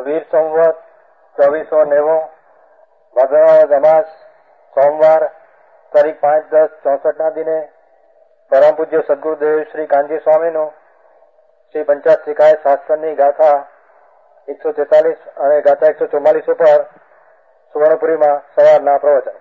વીર સંવત 2490 ભાદરવા અમાસ સોમવાર તારીખ 5/10/64 દિને પરમ પૂજ્ય સદગુરુદેવ શ્રી કાનજી સ્વામીનું શ્રી પંચાશ્રિકાય શાસ્ત્રની ગાથા 143 અને ગાથા 144 ઉપર સુવર્ણપુરીમાં સવારના પ્રવચન.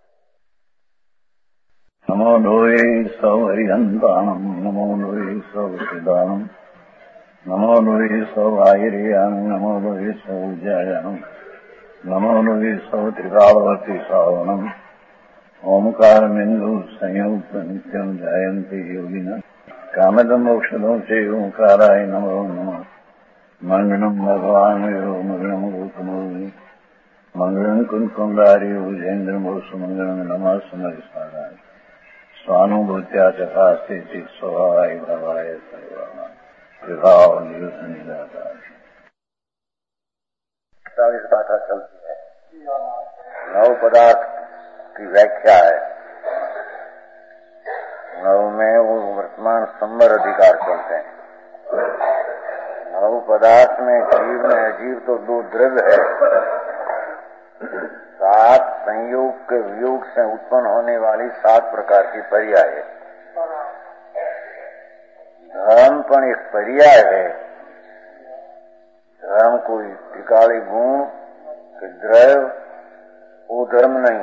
નમો લોહે સૌ હરિહંતાણમ નમો લોહે સૌ સિદાનમ નમો લોહે સૌ આયર્યામ નમો લોહે સૌ જયામ નમો લોહે સૌ ત્રિકાળવતી સાવનમ ઓમકાર બિંદુ સંયુક્ત નિત્યમ જયંતી યોગિના કામદમ ઔષધો છે ઓંકારાય નમો નમઃ. મંગળમ ભગવાન મંગળમ ગૌતમોની મંગળમ કુંકુંડારી ઉજેન્દ્રમો સુમંગળમ નમઃ સમરિસ્મરાય સ્વાનુભૂત્યા ચકાસ્તે સ્વભાવાય ભવાય સર્વમાં विभाव नहीं जाता. 40 गाथा चलती है. नव पदार्थ की व्याख्या है. नव में वो वर्तमान संवर अधिकार चलते हैं. नव पदार्थ में जीव में अजीव तो 2 द्रव्य है. 7 संयोग के वियोग से उत्पन्न होने वाली 7 प्रकार की पर्याय है. धर्म पण एक पर्याय है. धर्म कोई टिकाली गुण कि द्रव्य वो धर्म नहीं.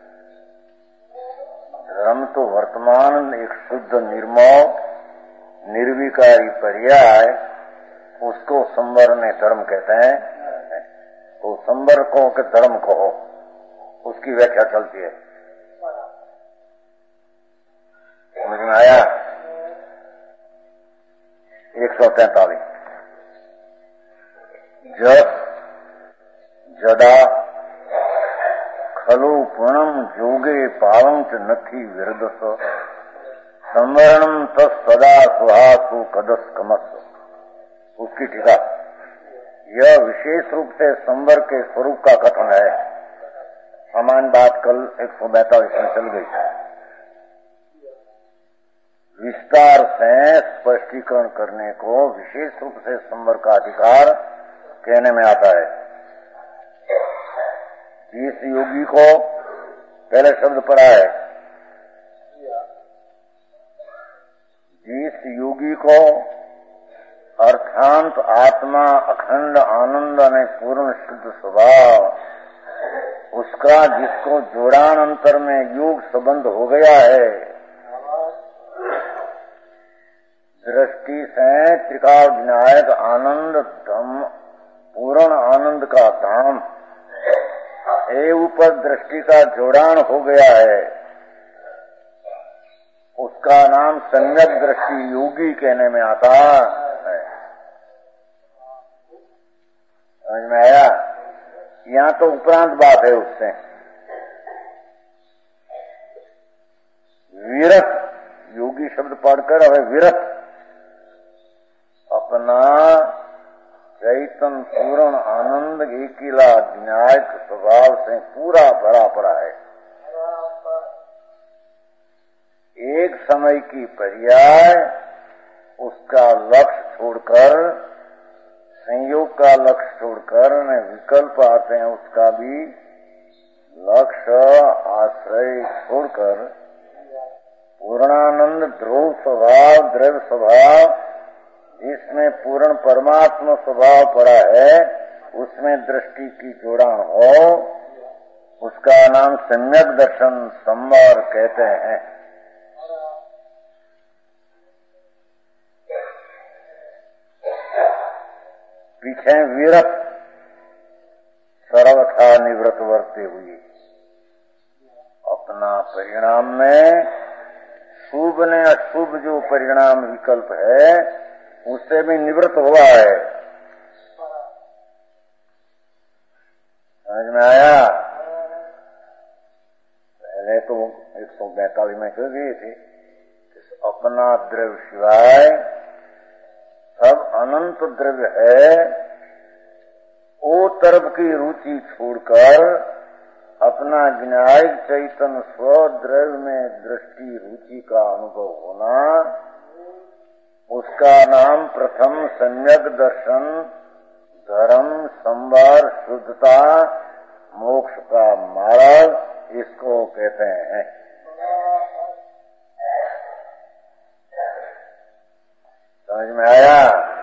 धर्म तो वर्तमान एक शुद्ध निर्मल निर्विकारी पर्याय, उसको संवर में धर्म कहते हैं. तो संवर कहो कि धर्म कहो, उसकी व्याख्या चलती है. समझ में आया? 143 जस जदा खलु पूर्णम जोगे पावंच नथी विरदस संवरणम तस सदा सुहासु कदस कमस. उसकी टीका. यह विशेष रूप से संवर के स्वरूप का कथन है. समान बात कल 142 में चल गई. विस्तार से स्पष्टीकरण करने को विशेष रूप से संवर का अधिकार कहने में आता है. जिस योगी को पहले शब्द पढ़ा है, जिस योगी को अर्थांत आत्मा अखंड आनंद में पूर्ण शुद्ध स्वभाव, उसका जिसको जोड़ान अंतर में योग संबंध हो गया है, दृष्टि से त्रिकाल विनायक आनंद धम पूर्ण आनंद का धाम ए ऊपर दृष्टि का जोड़ान हो गया है, उसका नाम सम्यक दृष्टि योगी कहने में आता है. समझ में आया? यहाँ तो उपरांत बात है उससे. विरत योगी शब्द पढ़कर हमें विरत अपना चैतन पूर्ण आनंद एकीला विनायक स्वभाव से पूरा भरा पड़ा है. एक समय की पर्याय उसका लक्ष्य छोड़कर, संयोग का लक्ष्य छोड़कर विकल्प आते हैं, उसका भी लक्ष्य आश्रय छोड़कर पूर्णानंद ध्रुव स्वभाव द्रव्य स्वभाव जिसमें पूर्ण परमात्मा स्वभाव पड़ा है, उसमें दृष्टि की जोड़ान हो, उसका नाम सम्यक दर्शन संवर कहते हैं. पीछे विरत सर्वथा निवृत्त वर्ते हुए अपना परिणाम में शुभ ने अशुभ जो परिणाम विकल्प है उससे भी निवृत्त हुआ है. समझ में आया? पहले तो 142 में कह गए थे अपना द्रव्य सिवाय सब अनंत द्रव्य है, वो तरफ की रुचि छोड़कर अपना विनायक चैतन्य स्वद्रव्य में दृष्टि रुचि का अनुभव होना, उसका नाम प्रथम सम्यक दर्शन धर्म, संवर, शुद्धता, मोक्ष का मार्ग, इसको कहते हैं। समझ में आया?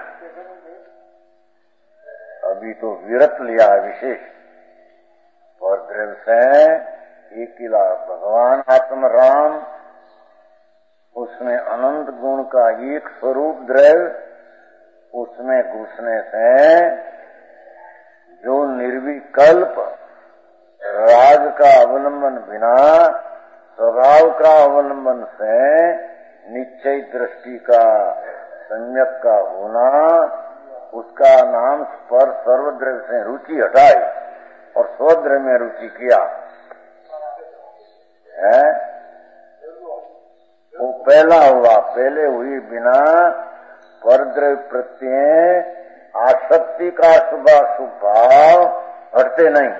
अभी तो विरत लिया है विशेष, और द्रव्य से एक ही भगवान आत्म राम, उसमें अनंत गुण का एक स्वरूप द्रव्य, उसमें घुसने से जो निर्विकल्प राग का अवलंबन बिना स्वभाव का अवलंबन से निश्चय दृष्टि का सम्यक का होना, उसका नाम पर सर्वद्रव्य से रुचि हटाई और स्वद्रव्य में रुचि किया है। वो पहला हुआ, पहले हुई बिना परद्रव्य प्रत्यय आसक्ति का शुभाशुभ भाव हटते नहीं।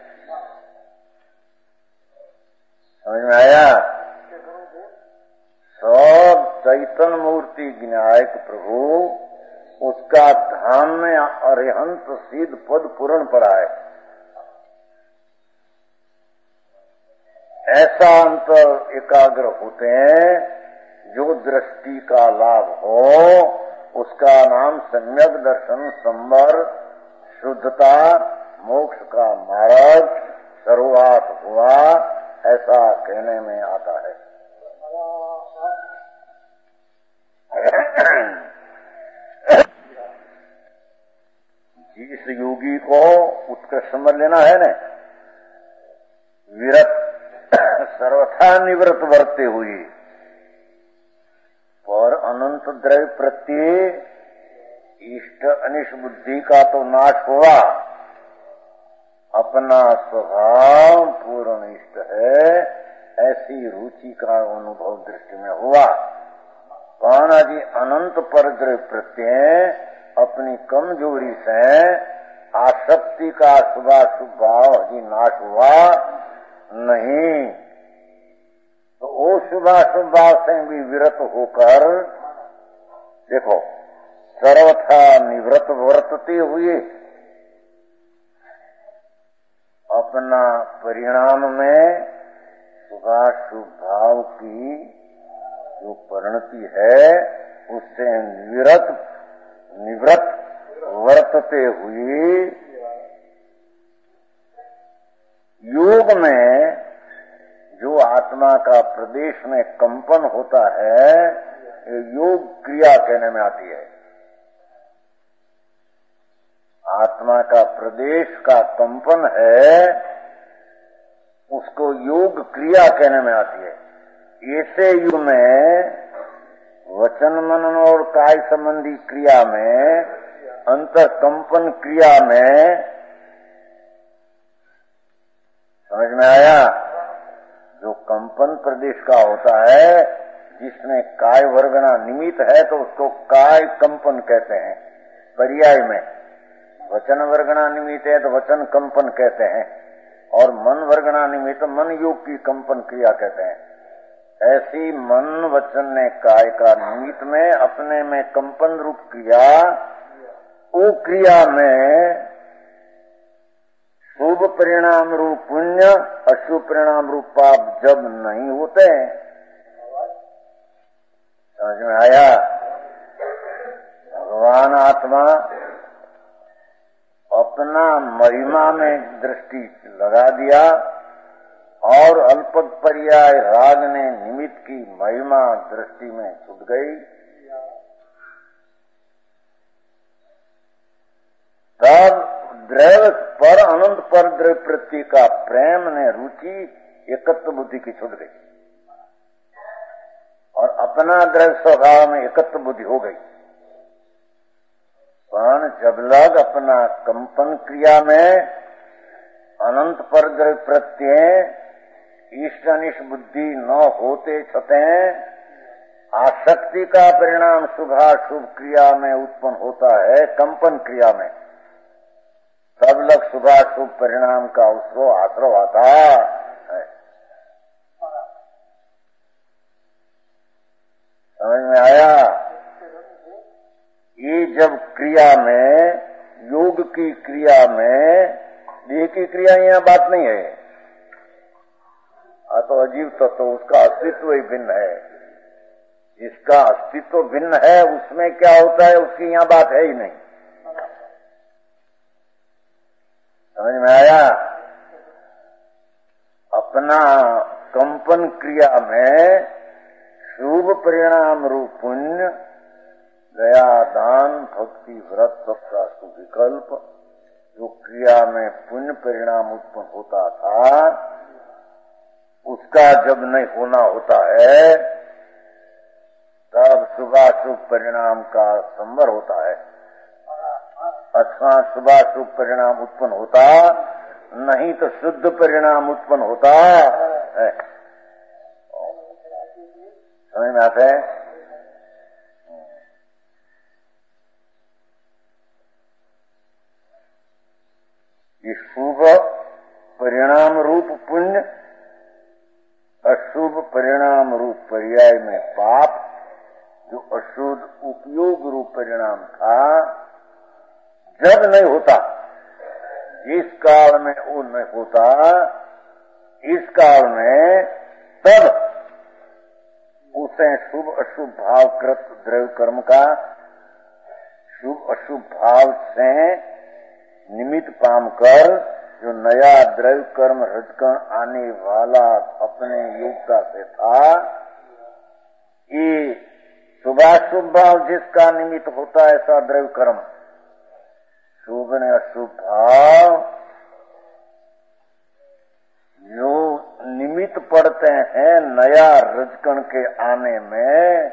समझ में आया? सब चैतन्य मूर्ति ज्ञायक प्रभु, उसका धाम में अरिहंत सिद्ध पद पूर्ण पड़ा है। ऐसा अंतर एकाग्र होते हैं, जो दृष्टि का लाभ हो, उसका नाम सम्यक दर्शन, संवर, शुद्धता, मोक्ष का मार्ग शुरुआत हुआ, ऐसा कहने में आता है। जिस योगी को उत्कृष्ट समझ लेना है न, विरत सर्वथा निवृत्त वर्ते हुई और अनंत द्रव्य प्रत्यय इष्ट अनिष्ट बुद्धि का तो नाश हुआ, अपना स्वभाव पूर्ण इष्ट है, ऐसी रुचि का अनुभव दृष्टि में हुआ। कहना जी अनंत पर द्रव्य प्रत्यय अपनी कमजोरी से आसक्ति का शुभाशुभ भाव ही नाश हुआ नहीं, तो वो शुभाशुभ भाव से भी विरत होकर देखो सर्वथा निवृत्त वर्तते हुए अपना परिणाम में शुभाशुभ भाव की जो परिणति है उससे निवृत्त वर्तते हुए योग में जो आत्मा का प्रदेश में कंपन होता है, योग क्रिया कहने में आती है। आत्मा का प्रदेश का कंपन है, उसको योग क्रिया कहने में आती है। ऐसे युग में वचन मनन और काय संबंधी क्रिया में, अंतर कंपन क्रिया में, समझ में आया? जो कंपन प्रदेश का होता है, जिसमें काय वर्गना निमित्त है तो उसको काय कंपन कहते हैं पर्याय में। वचन वर्गना निमित्त है तो वचन कंपन कहते हैं, और मन वर्गना निमित्त मन योग की कंपन क्रिया कहते हैं। ऐसी मन वचन ने काय का निमित्त में अपने में कंपन रूप क्रिया, वो क्रिया में शुभ परिणाम रूप पुण्य, अशुभ परिणाम रूप पाप जब नहीं होते, समझ में आया? भगवान आत्मा अपना महिमा में दृष्टि लगा दिया और अल्पक पर्याय राग ने निमित्त की महिमा दृष्टि में छूट गई। तब द्रव्य पर अनंत पर द्रव्य प्रत्यय का प्रेम ने रुचि एकत्व बुद्धि की छूट गई और अपना द्रव्य स्वभाव में एकत्व बुद्धि हो गई। पण जब लग अपना कंपन क्रिया में अनंत पर द्रव्य प्रत्यय इष्ट अनिष्ट बुद्धि न होते छते आसक्ति का परिणाम शुभाशुभ क्रिया में उत्पन्न होता है, कंपन क्रिया में, तब लग शुभाशुभ परिणाम का उसको आश्रय आता है। समझ में आया? ये जब क्रिया में योग की क्रिया में देह की क्रिया यहाँ बात नहीं है। तो अजीव तत्व उसका अस्तित्व ही भिन्न है। जिसका अस्तित्व भिन्न है उसमें क्या होता है उसकी यहाँ बात है ही नहीं। समझ में आया? अपना कंपन क्रिया में शुभ परिणाम रूप पुण्य, दया, दान, भक्ति, व्रत सबका सुविकल्प जो क्रिया में पुण्य परिणाम उत्पन्न होता था, उसका जब नहीं होना होता है तब शुभाशुभ परिणाम का संवर होता है। अथवा शुभाशुभ परिणाम उत्पन्न होता नहीं तो शुद्ध परिणाम उत्पन्न होता है। समझ में आते हैं? ये शुभ परिणाम रूप पुण्य, अशुभ परिणाम रूप पर्याय में पाप, जो अशुद्ध उपयोग रूप परिणाम था, जब नहीं होता, जिस काल में वो नहीं होता, इस काल में तब उसे शुभ अशुभ भावकृत द्रव्य कर्म का शुभ अशुभ भाव से निमित्त पाम कर जो नया द्रव्य कर्म रजकण आने वाला अपने योग्यता से था, ये शुभाशुभ भाव जिसका निमित्त होता है ऐसा द्रव्य कर्म, शुभ ने अशुभ भाव जो निमित्त पड़ते हैं नया रजकण के आने में,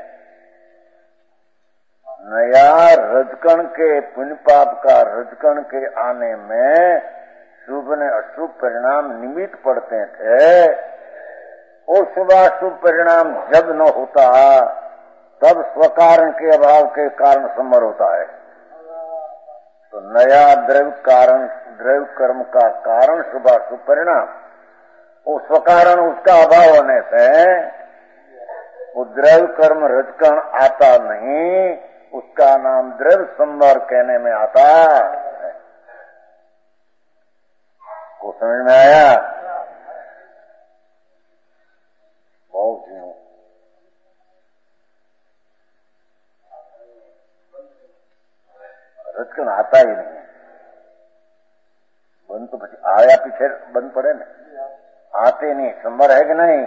नया रजकण के पुण्य पाप का रजकण के आने में शुभ ने अशुभ परिणाम निमित्त पड़ते थे। वो शुभाशुभ परिणाम जब न होता तब स्वकारण के अभाव के कारण संवर होता है। तो नया द्रव्य कर्म का कारण शुभाशुभ परिणाम, वो स्वकारण उसका अभाव होने से वो द्रव्य कर्म रजकण आता नहीं, उसका नाम द्रव्य संवर कहने में आता है। को समझ में आया? बहुत ही रजकण आता ही नहीं, बंद तो आया पीछे बंद पड़े ना, आते नहीं, संवर है कि नहीं?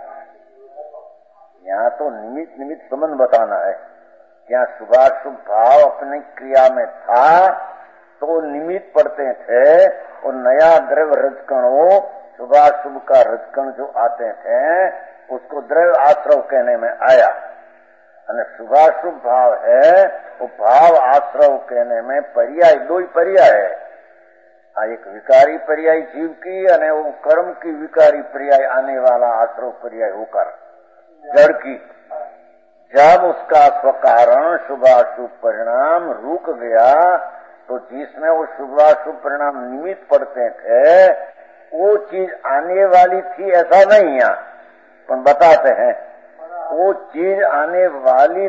यहाँ तो निमित्त संबंध बताना है। क्या शुभाशुभ भाव अपनी क्रिया में था तो निमित्त पड़ते थे, और नया द्रव्य रजकणों शुभाशुभ का रजकण जो आते थे उसको द्रव्य आश्रव कहने में आया। और शुभाशुभ भाव है वो भाव आश्रव कहने में पर्याय, दो ही पर्याय है। एक विकारी पर्याय जीव की और वो कर्म की विकारी पर्याय आने वाला आश्रव पर्याय होकर जड़ की। जब उसका स्वकारण शुभाशुभ परिणाम रुक गया तो जिसमें वो शुभाशुभ परिणाम निमित्त पड़ते थे वो चीज आने वाली थी ऐसा नहीं है, पर बताते हैं वो चीज आने वाली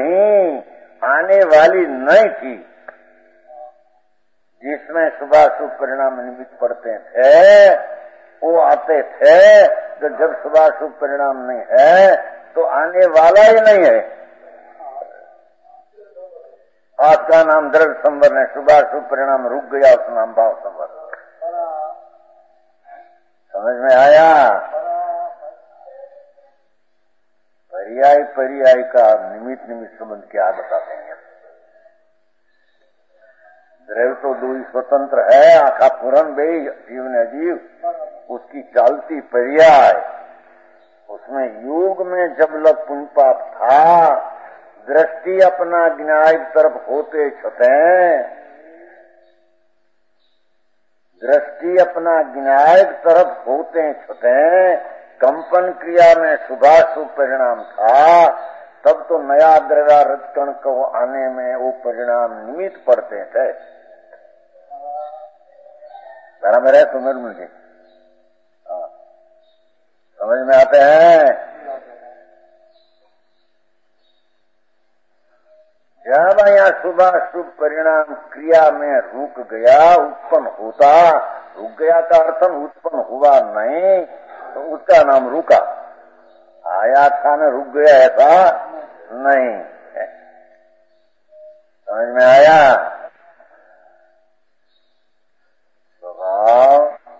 नहीं थी। जिसमें शुभाशुभ परिणाम निमित्त पड़ते थे वो आते थे, तो जब शुभाशुभ परिणाम नहीं है तो आने वाला ही नहीं है। आज का नाम द्रव्य संवर ने शुभाशुभ परिणाम रुक गया, उस नाम भाव संवर। समझ में आया? पर्याय का निमित्त संबंध क्या बताते हैं? द्रव्य तो दो ही स्वतंत्र है, आखा पूरन बे जीव ने अजीव, उसकी चालती पर्याय। उसमें योग में जब लग पुण्य पाप था, दृष्टि अपना न्याय तरफ होते छते, दृष्टि अपना न्याय तरफ होते छते, कंपन क्रिया में शुभाशुभ परिणाम था, तब तो नया द्रव्य रजकण को आने में वो परिणाम निमित्त पड़ते थे। जरा मेरे समझ मुझे समझ में आते हैं? जब यहाँ शुभ अशुभ परिणाम क्रिया में रुक गया, उत्पन्न होता, रुक गया का अर्थन उत्पन्न हुआ नहीं, तो उसका नाम रुका। आया था न रुक गया ऐसा नहीं। समझ में आया? स्वभाव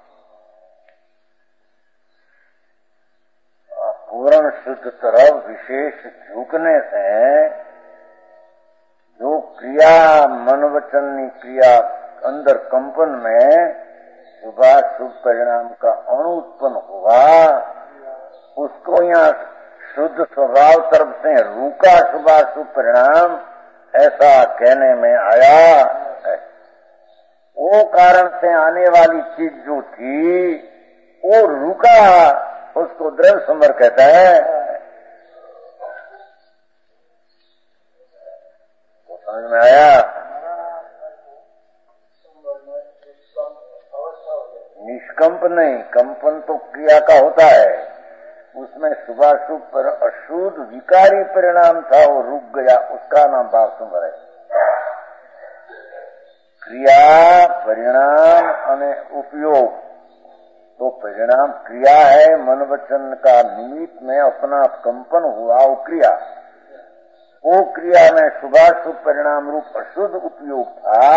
पूर्ण शुद्ध तरफ विशेष झुकने से जो क्रिया मन वचन क्रिया अंदर कंपन में शुभाशुभ परिणाम का अणु उत्पन्न हुआ, उसको यहाँ शुद्ध स्वभाव तरफ से रूका शुभाशुभ परिणाम ऐसा कहने में आया है। वो कारण से आने वाली चीज जो थी वो रुका, उसको द्रव्य संवर कहता है। तो समझ में आया? निष्कंप नहीं, कंपन तो क्रिया का होता है, उसमें शुभाशुभ पर अशुद्ध विकारी परिणाम था, वो रुक गया, उसका नाम भाव संवर है। क्रिया परिणाम અને उपयोग, तो परिणाम क्रिया है, मन वचन का निमित्त में अपना कंपन हुआ वो क्रिया, वो क्रिया में शुभाशुभ परिणाम रूप अशुद्ध उपयोग था।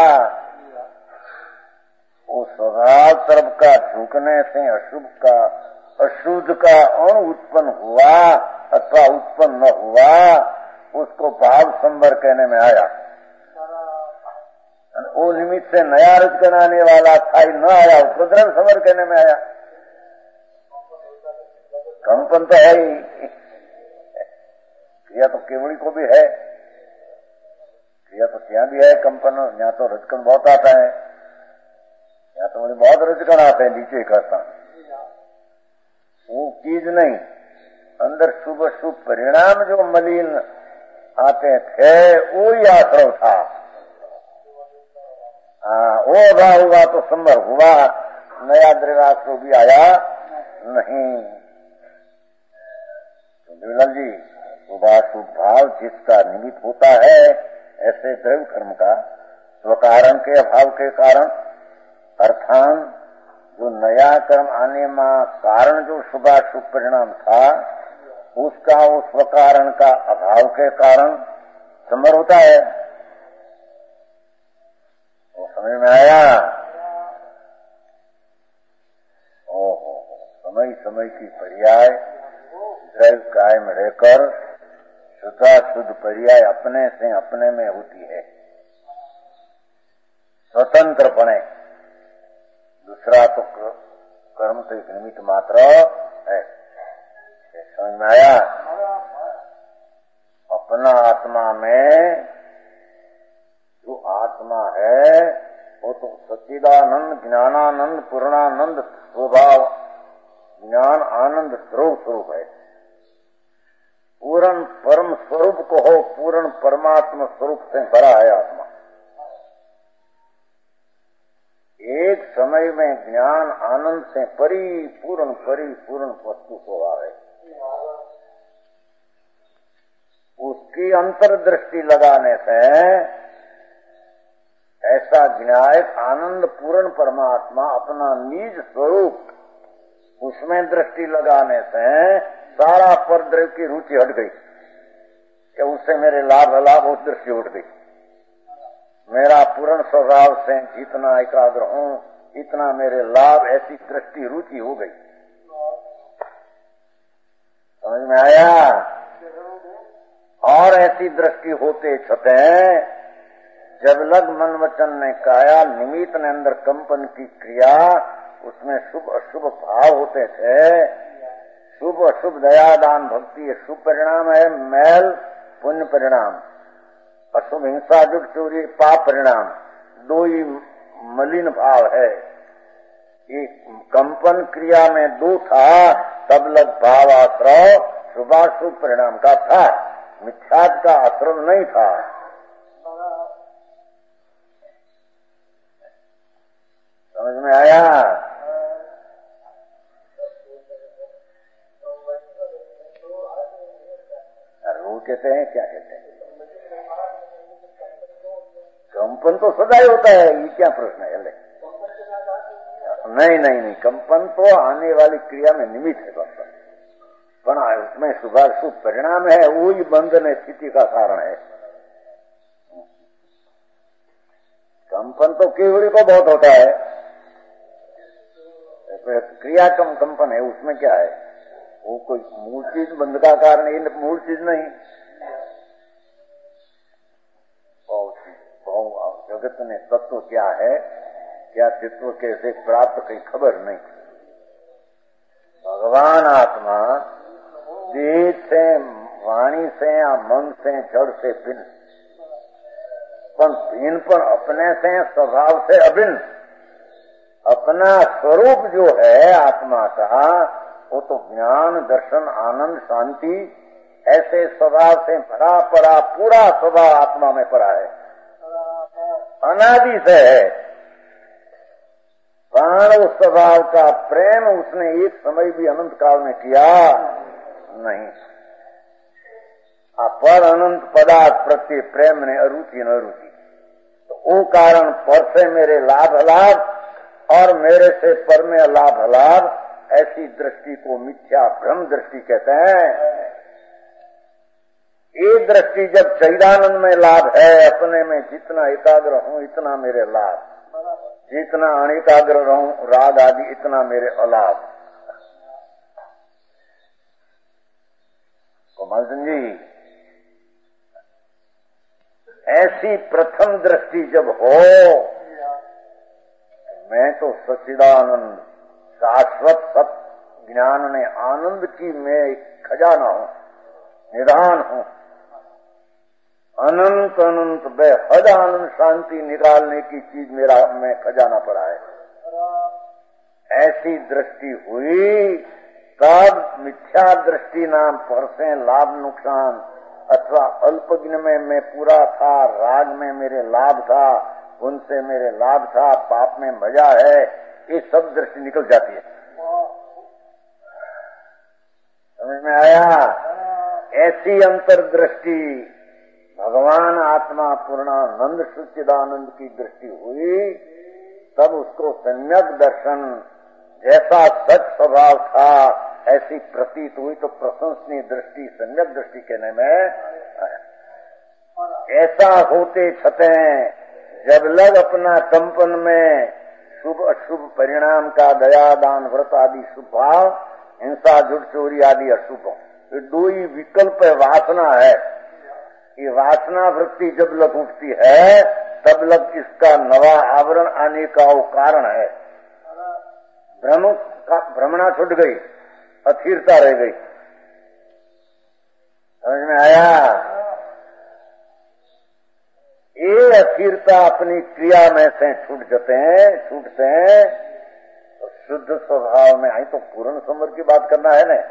वो स्वभाव तरफ का झुकने से अशुद्ध का अणु उत्पन्न हुआ अथवा उत्पन्न न हुआ, उसको भाव संवर कहने में आया। वो निमित्त से नया रज बनाने वाला था ही न आया, उसको द्रव्य संवर कहने में आया। कंपन तो है ही, क्रिया तो केवड़ी को भी है, क्रिया तो यहाँ भी है कंपन। यहाँ तो रजकन बहुत आता है, यहाँ तो मुझे बहुत रजकन आते हैं नीचे करता, वो चीज नहीं। अंदर शुभ शुभ परिणाम जो मलिन आते थे वो ही आश्रव था। वो अभाव हुआ तो संभव हुआ, नया द्रव्याश्रव भी आया नहीं। तो विमल जी, शुभाशुभ भाव जिसका निमित्त होता है, ऐसे द्रव्य कर्म का स्वकारण के अभाव के कारण अर्थान जो नया कर्म आने में कारण जो शुभाशुभ परिणाम था, उसका वो स्वकारण का अभाव के कारण संभव होता है। वो समझ में आया? ओहो, समय समय की पर्याय द्रव्य कायम रहकर शुद्धाशुद्ध पर्याय अपने से अपने में होती है, स्वतंत्रपणे। दूसरा तो कर्म तो एक निमित्त मात्र है। समझ में आया? अपना आत्मा में जो आत्मा है वो तो सच्चिदानंद ज्ञानानंद पूर्णानंद स्वभाव ज्ञान आनंद स्वरूप है। पूर्ण परम स्वरूप को हो, पूर्ण परमात्मा स्वरूप से भरा है आत्मा। एक समय में ज्ञान आनंद से परिपूर्ण वस्तु स्वभाव है। उसकी अंतर्दृष्टि लगाने से ऐसा ज्ञायक आनंद पूर्ण परमात्मा अपना निज स्वरूप, उसमें दृष्टि लगाने से सारा परद्रव्य की रुचि हट गई कि उससे मेरे लाभ उस दृष्टि उठ गई। मेरा पूर्ण स्वभाव से जितना एकाग्र हूँ इतना मेरे लाभ, ऐसी दृष्टि रुचि हो गई। समझ में आया? और ऐसी दृष्टि होते छते जब लग मन वचन ने काया निमित्त ने अंदर कंपन की क्रिया, उसमें शुभ अशुभ भाव होते थे। शुभ अशुभ दयादान भक्ति शुभ परिणाम है, मैल पुण्य परिणाम। अशुभ हिंसा जुट चोरी पाप परिणाम, दो ही मलिन भाव है। एक कंपन क्रिया में दो था, तब लग भाव आश्रव शुभाशुभ परिणाम का था, मिथ्यात्व का आश्रव नहीं था। समझ में आया? वो कहते हैं, क्या कहते हैं? कंपन तो सदा ही होता है, ये क्या प्रश्न है? नहीं, कंपन तो आने वाली क्रिया में निमित्त है बस, पर उसमें शुभाशुभ परिणाम है, वो ही बंधन स्थिति का कारण है। कंपन तो केवड़ी को बहुत होता है, क्रिया कम कंपन है, उसमें क्या है? वो कोई मूल चीज बंध का कारण है, मूल चीज नहीं। जगत में तत्व क्या है, क्या तत्व कैसे प्राप्त, कहीं खबर नहीं। भगवान आत्मा देह से, वाणी से या मन से, जड़ से भिन्न, पर अपने से स्वभाव से अभिन्न। अपना स्वरूप जो है आत्मा का, वो तो ज्ञान, दर्शन, आनंद, शांति ऐसे स्वभाव से भरा पड़ा पूरा स्वभाव आत्मा में पड़ा है, अनादि से है। प्राण उस स्वभाव का प्रेम उसने एक समय भी अनंत काल में किया नहीं। पर अनंत पदार्थ प्रति प्रेम ने अरुचि न रुचि, तो वो कारण पर से मेरे लाभ और मेरे से पर में लाभ, ऐसी दृष्टि को मिथ्या भ्रम दृष्टि कहते हैं। ये दृष्टि जब चैदानंद में लाभ है, अपने में जितना एकाग्र हूँ इतना मेरे लाभ, जितना अनेकाग्र रहूं राग आदि इतना मेरे अलाभ। कोमल जी, ऐसी प्रथम दृष्टि जब हो, मैं तो सच्चिदानंद शाश्वत सत्य ज्ञान ने आनंद की मैं एक खजाना हूं, निधान हूं, अनंत बेहद आनंद शांति निकालने की चीज मेरा में खजाना पड़ा है। ऐसी दृष्टि हुई तब मिथ्या दृष्टि नाम पर से लाभ नुकसान अथवा अल्पज्ञ में मैं पूरा था, राग में मेरे लाभ था, उनसे मेरे लाभ था, पाप में मजा है, ये सब दृष्टि निकल जाती है। समझ में आया? ऐसी अंतर्दृष्टि भगवान आत्मा पूर्णानंद सच्चिदानंद की दृष्टि हुई, तब उसको सम्यक दर्शन जैसा सच स्वभाव था ऐसी प्रतीत हुई, तो प्रशंसनीय दृष्टि सम्यक दृष्टि कहने में ऐसा होते छते जब लग अपना कंपन में शुभ अशुभ परिणाम का दया दान व्रत आदि शुभ भाव, हिंसा झूठ चोरी आदि अशुभ, ये दो ही विकल्प वासना है। ये वासना वृत्ति जब लग उठती है तब लग इसका नवा आवरण आने का वो कारण है। भ्रमणा छूट गई, अस्थिरता रह गई। समझ में आया? ये अस्थिरता अपनी क्रिया में से छूटते हैं तो शुद्ध स्वभाव में आई। तो पूर्ण समर की बात करना है ना,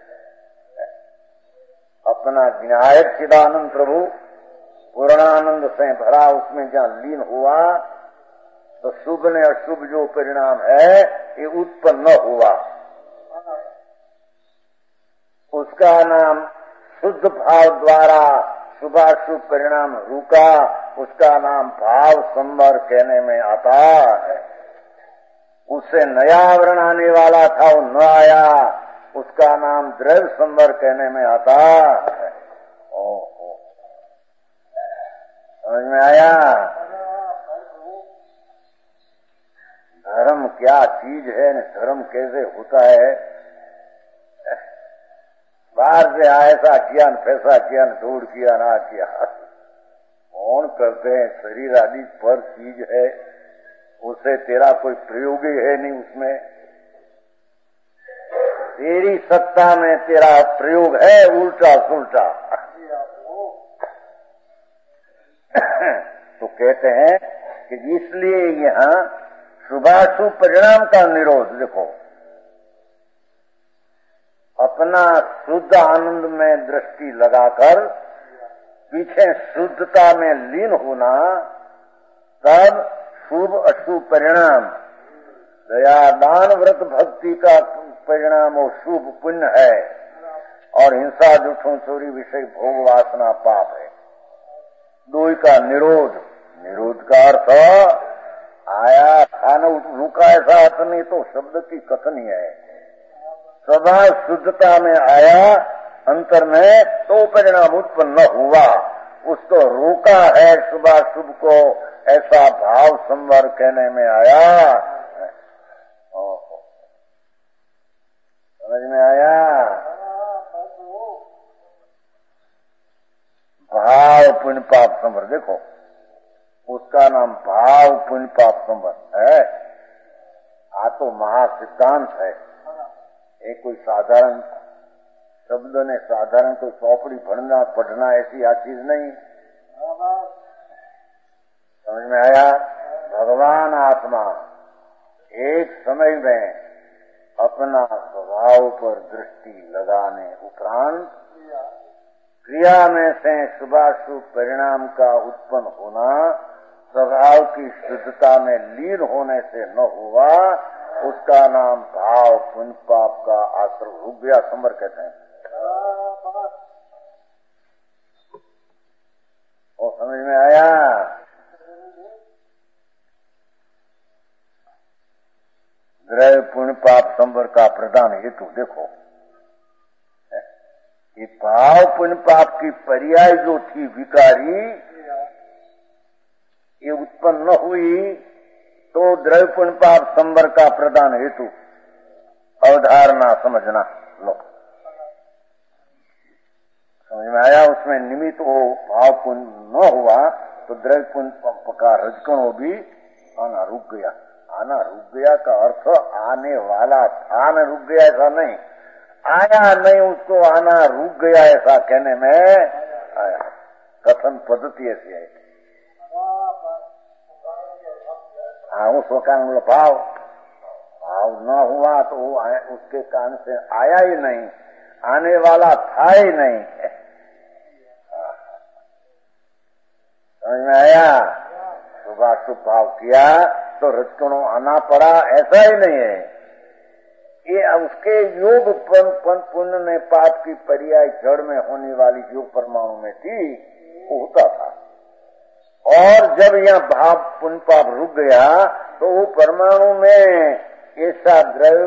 अपना विनायक चिदानंद प्रभु पूर्णानंद से भरा उसमें जहाँ लीन हुआ तो शुभ ने अशुभ जो परिणाम है ये उत्पन्न हुआ, उसका नाम शुद्ध भाव द्वारा शुभाशुभ परिणाम रुका, उसका नाम भाव संवर कहने में आता है। उससे नया आवरण आने वाला था वो न आया, उसका नाम द्रव्य संवर कहने में आता है। ओहो, समझ में आया? धर्म क्या चीज है, धर्म कैसे होता है? बाहर से ऐसा किया न फैसा किया न दौड़ किया ना किया, कौन करते हैं? शरीर आदि पर चीज है, उससे तेरा कोई प्रयोग ही है नहीं, उसमें तेरी सत्ता में तेरा प्रयोग है उल्टा सुलटा। तो कहते हैं कि इसलिए यहाँ शुभाशुभ परिणाम का निरोध, देखो अपना शुद्ध आनंद में दृष्टि लगाकर पीछे शुद्धता में लीन होना, तब शुभ अशुभ परिणाम, दया दान व्रत भक्ति का परिणाम वो शुभ पुण्य है, और हिंसा झूठों चोरी विषय भोग वासना पाप है। दो का निरोध का अर्थ आया था न रुका, ऐसा अर्थ नहीं तो शब्द की कथन ही है। स्वभाव शुद्धता में आया अंतर में तो परिणाम उत्पन्न हुआ, उसको रोका है शुभाशुभ को, ऐसा भाव संवर कहने में आया। समझ में आया? भाव पुण्य पाप संवर, देखो उसका नाम भाव पुण्य पाप संवर है। आ तो महासिद्धांत है, ये कोई साधारण शब्द ने साधारण कोई चौपड़ी पढ़ना ऐसी आ चीज नहीं। समझ में आया? भगवान आत्मा एक समय में अपना स्वभाव पर दृष्टि लगाने उपरांत क्रिया में से शुभाशुभ परिणाम का उत्पन्न होना स्वभाव की शुद्धता में लीन होने से न हुआ, उसका नाम भाव पुण्य पाप का आश्रय रुक गया संवर कहते हैं। और समझ में आया? ग्रह पुण्य पाप संवर का प्रधान हेतु देखो, ये भाव पुण्य पाप की पर्याय जो थी विकारी, ये उत्पन्न न हुई तो द्रव्य पुण्य पाप संवर का प्रधान हेतु अवधारणा समझना लो। समझ में आया? उसमें निमित्त हो भाव पुण्य न हुआ तो द्रव्य पुण्य पाप का रजकण भी आना रुक गया। आना रुक गया का अर्थ आने वाला था न रुक गया ऐसा नहीं, आया नहीं उसको आना रुक गया ऐसा कहने में आया। कथन पद्धति ऐसी है। हाँ, उस कारण भाव न हुआ तो वो उसके कारण से आया ही नहीं, आने वाला था ही नहीं। समझ में आया? शुभाशुभ भाव किया तो रजकणों आना पड़ा ऐसा ही नहीं है। ये उसके योग पुण्य ने पाप की पर्याय जड़ में होने वाली योग परमाणु में थी, वो होता था। और जब यह भाव पुण्य पाप रुक गया तो वो परमाणु में ऐसा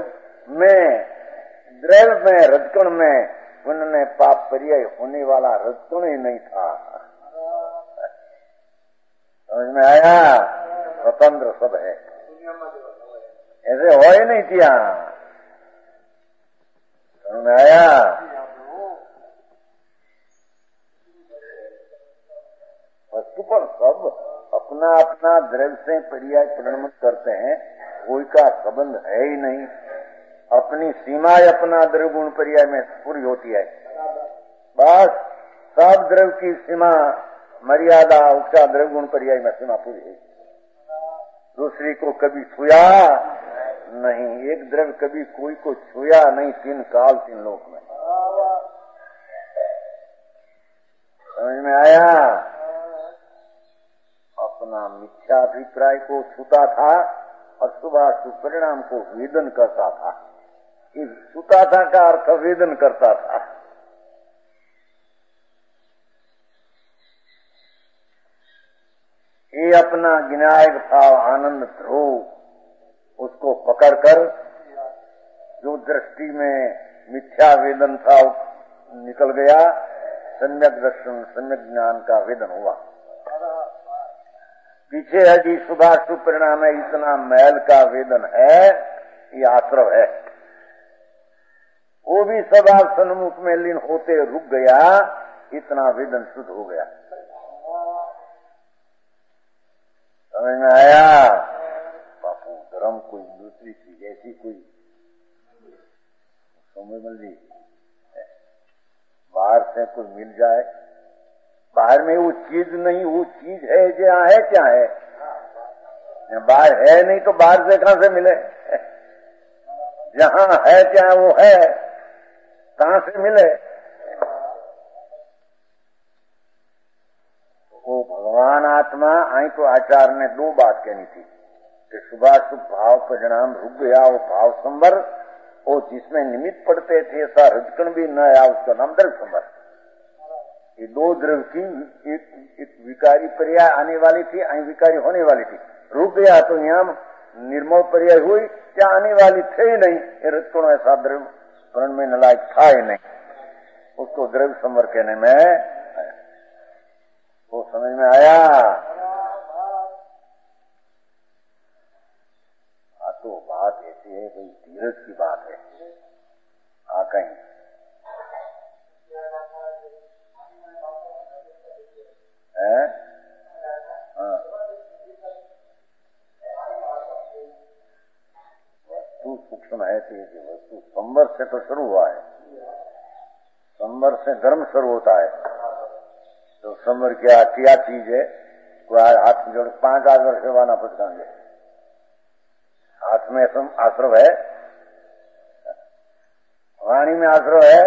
द्रव्य में रजकण में पुण्य ने पाप पर्याय होने वाला रजकण ही नहीं था। समझ में आया? स्वतंत्र सब है, ऐसे हो ही नहीं किया। समझ में आया? वस्तु पर सब अपना अपना द्रव्य से पर्याय परिणमन करते हैं, कोई का संबंध है ही नहीं। अपनी सीमा अपना द्रव्य गुण पर्याय में पूरी होती है। बस सब द्रव्य की सीमा मर्यादा उसका द्रव्य गुण पर्याय में सीमा पूरी है। दूसरी को कभी छुआ नहीं, एक द्रव्य कभी कोई को छुआ नहीं, 3 काल 3 लोक में। समझ में आया? अपना मिथ्याभिप्राय को छूता था और शुभाशुभ परिणाम को वेदन करता था। इस छूता था का अर्थ वेदन करता था। ये अपना विनायक भाव आनंद ध्रुव उसको पकड़कर जो दृष्टि में मिथ्या वेदन था निकल गया, सम्यक दर्शन सम्यक ज्ञान का वेदन हुआ। पीछे है जी शुभाशुभ परिणाम है, इतना मैल का वेदन है, ये आश्रव है। वो भी स्वभाव सन्मुख में लीन होते रुक गया, इतना वेदन शुद्ध हो गया। समझ में आया? बापू धर्म कोई दूसरी चीज ऐसी कोई समझ में ली बाहर से कोई मिल जाए, बाहर में वो चीज नहीं, वो चीज है जहाँ है क्या है, बाहर है नहीं तो बाहर से कहां से मिले। जहाँ है क्या वो है, कहां से मिले। वो भगवान आत्मा आई तो आचार्य ने 2 बात कहनी थी कि शुभाशुभ भाव परिणाम रुक गया, वो भाव संवर, वो जिसमें निमित्त पड़ते थे ऐसा रजकण भी न आया, उसका नाम द्रव्य संवर। ये दो द्रव्य की एक विकारी पर्याय आने वाली थी, અહીં विकारी होने वाली थी। रुक गया तो यहाँ निर्मोह पर्याय हुई, क्या आने वाली थे ही नहीं। ये रजकण ऐसा द्रव्य स्मरण में न लायक था ही नहीं, उसको द्रव्य संवर कहने में आया। वो समझ में आया। हाँ तो बात ऐसी है, कोई धीरज की बात है। हाँ कहीं है, हाँ वस्तु सूक्ष्म है तो वस्तु संवर से तो शुरू हुआ है, संवर से धर्म शुरू होता है। तो संवर क्या चीज है, कोई हाथ में जोड़ 5 आश्रव सेवाना पहचाएंगे, हाथ में आश्रव है, वाणी में आश्रव है,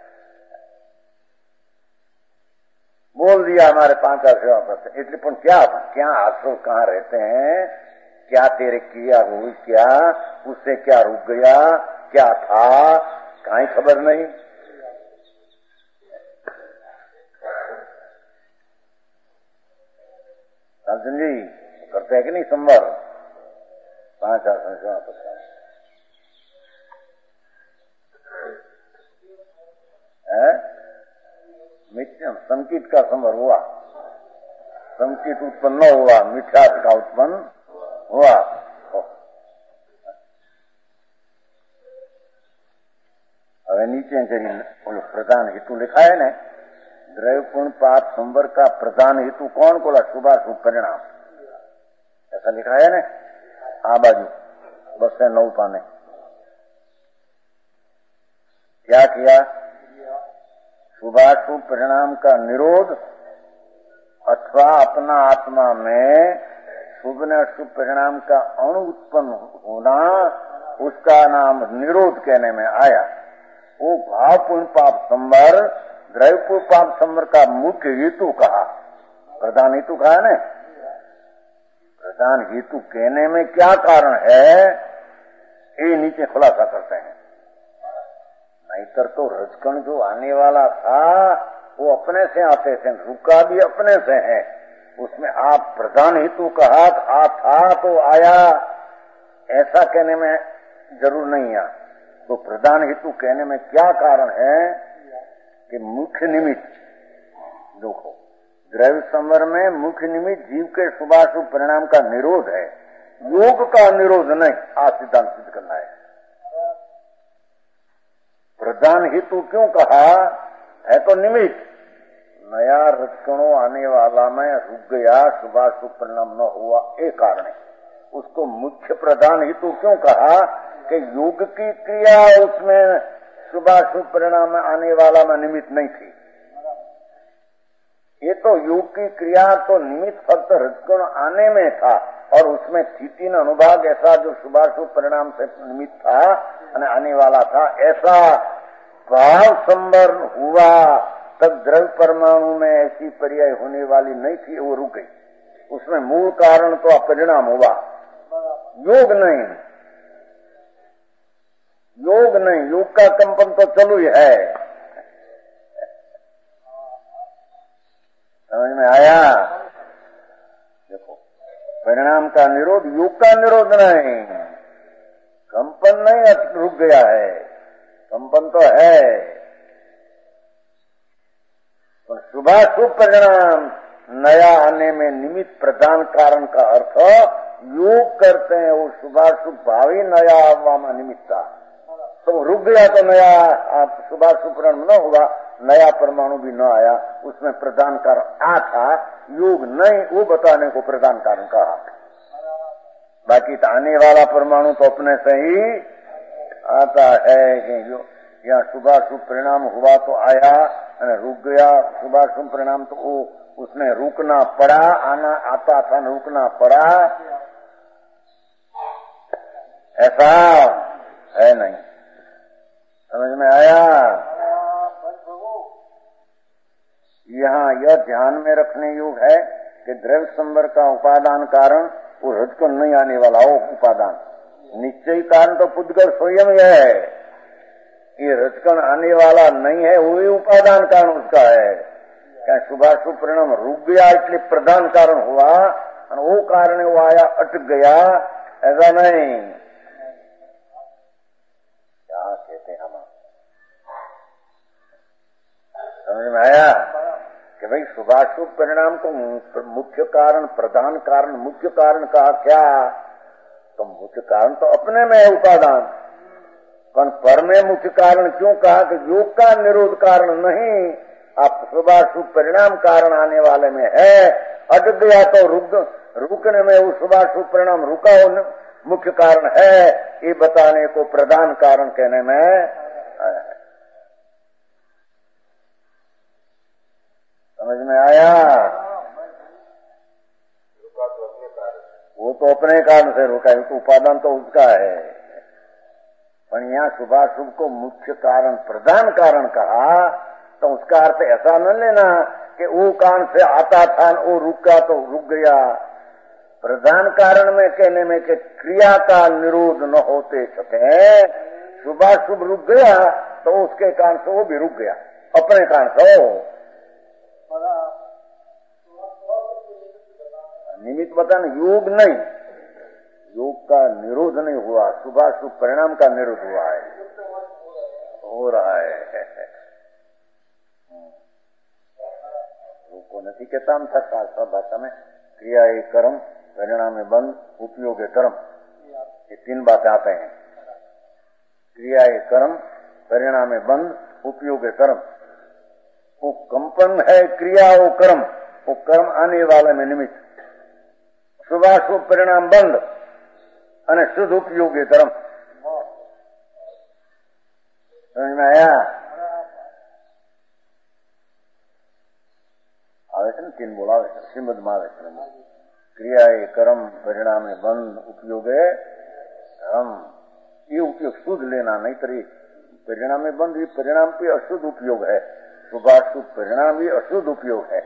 बोल दिया हमारे 5 सेवा करते, इसलिए पण क्या आश्रव कहाँ रहते हैं, क्या तेरे किया हुई, क्या उससे क्या रुक गया, क्या था, कहीं खबर नहीं। समझ जी करते हैं कि नहीं संवर 5 सेवा करते हैं। मिथ्या संकित का संवर हुआ, संकित उत्पन्न न हुआ, मिथ्यात का उत्पन्न हुआ। अब नीचे चलिए प्रधान हेतु लिखा है ना, द्रव्य पूर्ण पाप संवर का प्रधान हेतु कौन बोला, शुभाशुभ परिणाम, ऐसा लिखा है ना। आ बाजू बस से 9 पाने क्या किया, शुभाशुभ परिणाम का निरोध अथवा अपना आत्मा में शुभ न अशुभ परिणाम का अणु उत्पन्न होना, उसका नाम निरोध कहने में आया। वो भावपूर्ण पाप संवर, द्रव्यपूर्ण पाप संवर का मुख्य हेतु कहा, प्रधान हेतु कहा ना। प्रधान हेतु कहने में क्या कारण है, ये नीचे खुलासा करते हैं। नहींतर तो रजकण जो आने वाला था वो अपने से आते थे, रुका भी अपने से है। उसमें आप प्रधान हेतु कहा, आ था तो आया, ऐसा कहने में जरूर नहीं है। तो प्रधान हेतु कहने में क्या कारण है कि मुख्य निमित्त, देखो द्रव्य संवर में मुख्य निमित्त जीव के शुभाशुभ परिणाम का निरोध है, योग का निरोध नहीं। आज सिद्धांत सिद्ध करना है। प्रधान हेतु क्यों कहा है, तो निमित्त नया रजकणों आने वाला में रुक गया, शुभाशुभ परिणाम न हुआ, एक कारण है। उसको मुख्य प्रधान हेतु क्यों कहा कि योग की क्रिया उसमें शुभाशुभ परिणाम में आने वाला में निमित्त नहीं थी। ये तो योग की क्रिया तो निमित्त फक्त रजकण आने में था, और उसमें स्थिति न अनुभाग ऐसा जो शुभाशुभ परिणाम से निमित्त था आने वाला था, ऐसा भाव संवर हुआ तब द्रव्य परमाणु में ऐसी पर्याय होने वाली नहीं थी, वो रुक गई। उसमें मूल कारण तो अपरिणाम हुआ, योग नहीं। योग नहीं, योग का कंपन तो चालू ही है। समझ में आया? देखो परिणाम का निरोध, योग का निरोध नहीं, कंपन नहीं रुक गया है, कंपन तो है। तो शुभाशुभ परिणाम नया आने में निमित्त प्रधान कारण का अर्थ योग करते हैं। वो शुभाशुभ भावी नया आवा निमित्त था, तो रुक गया तो नया शुभाशुभ परिणाम न हुआ, नया परमाणु भी न आया। उसमें प्रधान कारण आ था, योग नहीं, वो बताने को प्रधान कारण कहा। बाकी तो आने वाला परमाणु तो अपने से ही आता है कि जो यहाँ शुभाशुभ परिणाम हुआ तो आया, रुक गया। शुभाशुभ परिणाम तो वो उसमें रुकना पड़ा, आना आता था, रुकना पड़ा, ऐसा है नहीं। समझ में आया? यहाँ यह ध्यान में रखने योग्य है कि द्रव्य संवर का उपादान कारण वो रजकण नहीं आने वाला हो उपादान, निश्चय कारण तो पुद्गल स्वयं है। ये रजकण आने वाला नहीं है, वही उपादान कारण उसका है। क्या शुभाशुभ परिणाम रुक गया इसलिए प्रधान कारण हुआ और वो कारण वो आया अटक गया, ऐसा नहीं। क्या कहते हम, समझ में आया कि भाई शुभाशुभ परिणाम को मुख्य कारण, प्रधान कारण, मुख्य कारण कहा क्या? तो मुख्य कारण तो अपने में है उपादान, पर में मुख्य कारण क्यों कहा कि योग का निरोध कारण नहीं, आप शुभाशुभ परिणाम कारण आने वाले में है। अटक गया तो रुकने में वो शुभाशुभ परिणाम रुका हो मुख्य कारण है, ये बताने को प्रधान कारण कहने में है। समझ में आया? वो तो अपने कारण से रुका है, तो उपादान तो उसका है। पर यहाँ शुभाशुभ को मुख्य कारण, प्रधान कारण कहा, तो उसका अर्थ ऐसा न लेना कि वो कारण से आता था वो रुका तो रुक गया। प्रधान कारण में कहने में कि क्रिया का निरोध न होते सके शुभाशुभ रुक गया, तो उसके कारण से वो भी रुक गया, अपने कारण से हो। निमित्त बताना, योग नहीं, योग का निरोध नहीं हुआ, शुभाशुभ परिणाम का निरोध हुआ है, हो रहा है। योग को नहीं कहता हम शास्त्र भाषा में, क्रिया है कर्म, परिणाम है बंध, उपयोग है कर्म, ये तीन बातें आते हैं। क्रिया है कर्म, परिणाम है बंध, उपयोग है कर्म। वो कंपन है क्रिया, वो कर्म आने वाले में निमित्त, शुभाशुभ परिणाम बंध અને શુદ્ધ ઉપયોગી ધર્મ। समझ में आया? આવે છે ને तीन बोलावे श्रीमद में આવે છે, क्रिया है कर्म, परिणाम है बंध, उपयोग है धर्म। ये उपयोग शुद्ध लेना, नहीं तरी परिणाम में बंध, ये परिणाम पे अशुद्ध उपयोग है, शुभाशुभ परिणाम ये अशुद्ध उपयोग है।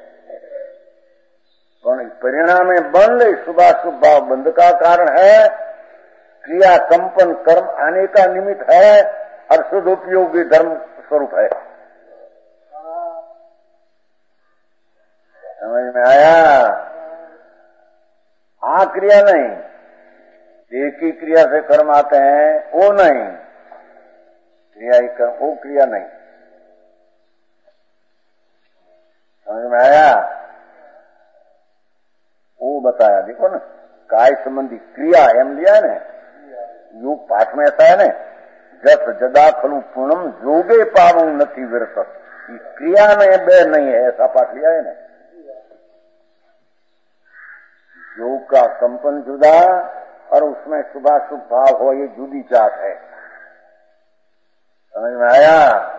परिणाम में बंध शुभाशुभ भाव बंध का कारण है, क्रिया कंपन कर्म आने का निमित्त है, और शुद्ध उपयोगी धर्म स्वरूप है। समझ में आया? आ क्रिया नहीं, एक ही क्रिया से कर्म आते हैं वो नहीं, क्रिया ही कर्म, वो क्रिया नहीं। समझ में आया? वो बताया, देखो ना, काय संबंधी क्रिया एम लिया है, योग पाठ में ऐसा है ना, जस जदा खलु पूर्णम जोगे पावु नथी विरत, क्रिया में बे नहीं है, ऐसा पाठ लिया है ना। योग का कंपन जुदा और उसमें शुभाशुभ भाव हो, ये जुदी चाट है। समझ में आया?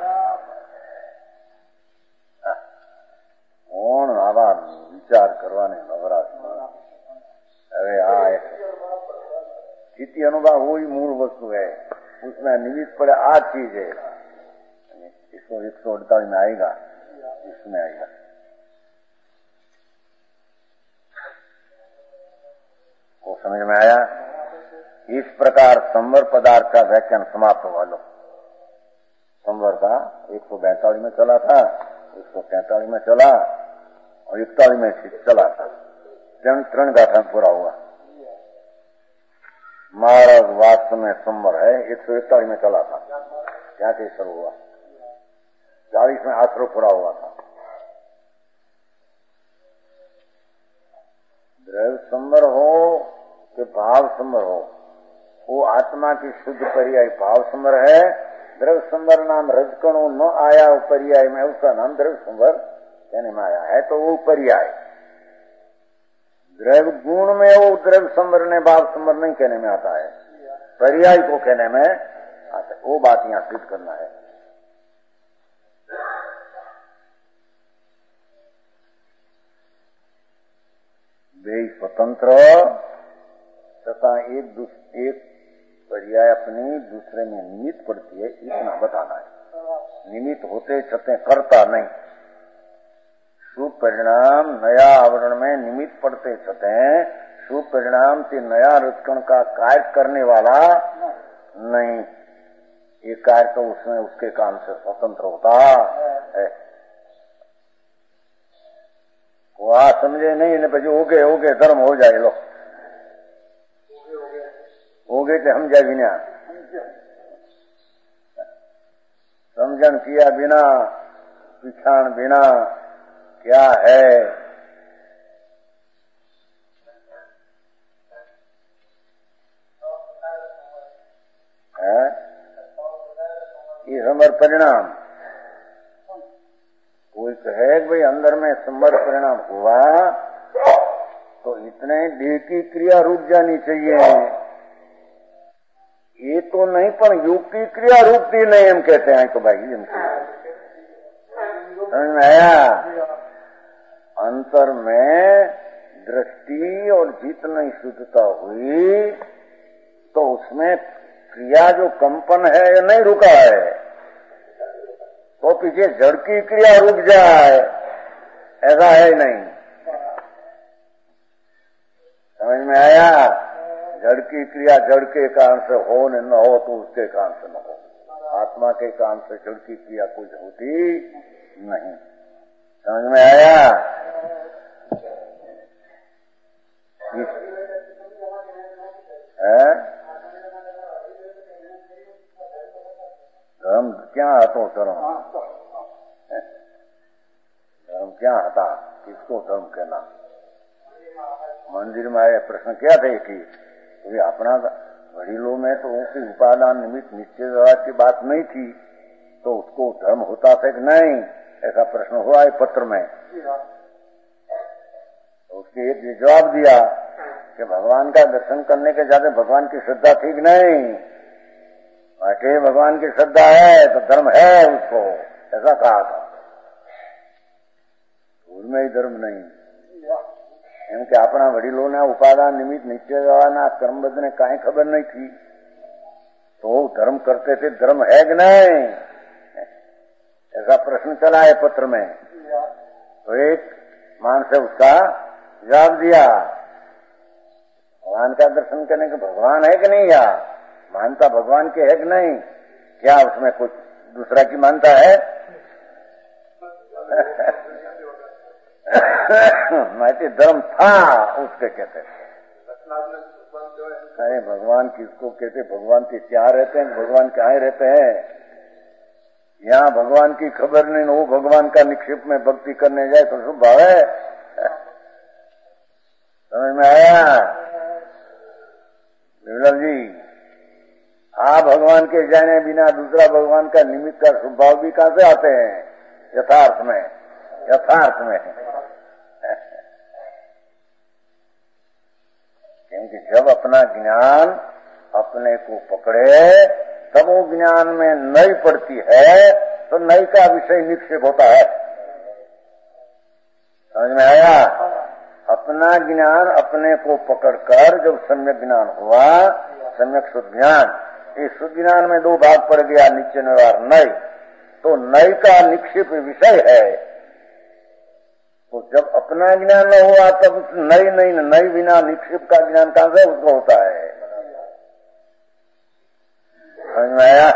कौन आवा विचार करवाने नवरात्र, अरे हाँ, स्थिति अनुभव वही मूल वस्तु है, उसमें निमित्त पड़े आ चीज है। 148 में आएगा, इसमें आएगा। वो समझ में आया? इस प्रकार संवर पदार्थ का व्याख्यान समाप्त हुआ। लो, संवर का 142 में चला था, 143 में चला और 41 में चला था, त्रण गाथा पूरा हुआ। महाराज वास्तव में संवर है, 141 में चला था, क्या से शुरू हुआ, 40 में आश्रय पूरा हुआ था। द्रव्य संवर हो कि भाव संवर हो, वो आत्मा की शुद्ध पर्याय भाव संवर है। द्रव्य संवर नाम रजकणों न आया वो पर्याय में, उसका नाम द्रव्य संवर कहने में आया है, तो वो पर्याय। द्रव्य गुण में वो द्रव्य संवर ने भाव संवर नहीं कहने में आता है, पर्याय को कहने में आता है। वो बात यहां सिद्ध करना है। वे स्वतंत्र तथा एक पर्याय अपनी दूसरे में निमित्त पड़ती है, इतना बताना है। निमित्त होते छते करता नहीं, शुभ परिणाम नया आवरण में निमित्त पड़ते छते, शुभ परिणाम से नया रचकण का कार्य करने वाला नहीं, ये कार्य तो उसमें उसके काम से स्वतंत्र होता है। वो आ समझे नहीं ने પછી ઓગે ધર્મ हो जाए लो ઓગે એટલે સમજ્યા વિના समझन किया बिना पिछाण बिना क्या है ये समर परिणाम कोई कहे भाई अंदर में समर परिणाम हुआ तो इतने देह की क्रिया रुक जानी चाहिए ये तो नहीं पर युग की क्रिया रुकती नहीं हम कहते हैं तो भाई समझ में आया अंतर में दृष्टि और जितनी शुद्धता हुई तो उसमें क्रिया जो कंपन है ये नहीं रुका है तो पीछे जड़ की क्रिया रुक जाए ऐसा है नहीं समझ में आया जड़ की क्रिया जड़ के कारण से हो न हो तो उसके कारण से न हो आत्मा के कारण से जड़ की क्रिया कुछ होती नहीं समझ में आया धर्म क्या હતો धर्म धर्म क्या था किसको धर्म कहना मंदिर में आए प्रश्न क्या थे कि अपना वडीलों में तो उनकी उपादान निमित्त निश्चय व्यवहार की बात नहीं थी तो उसको धर्म होता था कि नहीं ऐसा प्रश्न हुआ है पत्र में तो उसके एक जवाब दिया कि भगवान का दर्शन करने के ज्यादा भगवान की श्रद्धा थी कि नहीं बाकी भगवान की श्रद्धा है तो धर्म है उसको ऐसा कहा था उसमें ही धर्म नहीं એમ કે આપણા વડીલોના ઉપાદાન નિમિત્ત નિશ્ચય વ્યવહારના કર્મબદ્ધને કાંઈ ખબર નહીં थी तो धर्म करते थे धर्म है कि नहीं ऐसा प्रश्न चला है पत्र में तो एक मान से उसका जवाब दिया भगवान का दर्शन करने के भगवान है कि नहीं या मानता भगवान के है कि नहीं क्या उसमें कुछ दूसरा की मानता है माइती धर्म था उसके कहते अरे भगवान किसको कहते भगवान के क्या रहते हैं भगवान कहाँ रहते हैं यहाँ भगवान की खबर नहीं वो भगवान का निक्षेप में भक्ति करने जाए तो शुभ भाव है समझ में आया विमल जी भगवान के जाने बिना दूसरा भगवान का निमित्त का शुभ भाव भी कहाँ से आते हैं यथार्थ में क्योंकि जब अपना ज्ञान अपने को पकड़े तब वो ज्ञान में नई पड़ती है तो नई का विषय निक्षेप होता है समझ में आया अपना ज्ञान अपने को पकड़कर जब सम्यक ज्ञान हुआ सम्यक शुद्ध ज्ञान इस शुद्ध ज्ञान में दो भाग पड़ गया निश्चय व्यवहार नई तो नई का निक्षेप विषय है तो जब अपना ज्ञान न हुआ तब नई बिना निक्षेप का ज्ञान कहां से उसको होता है समझ में आया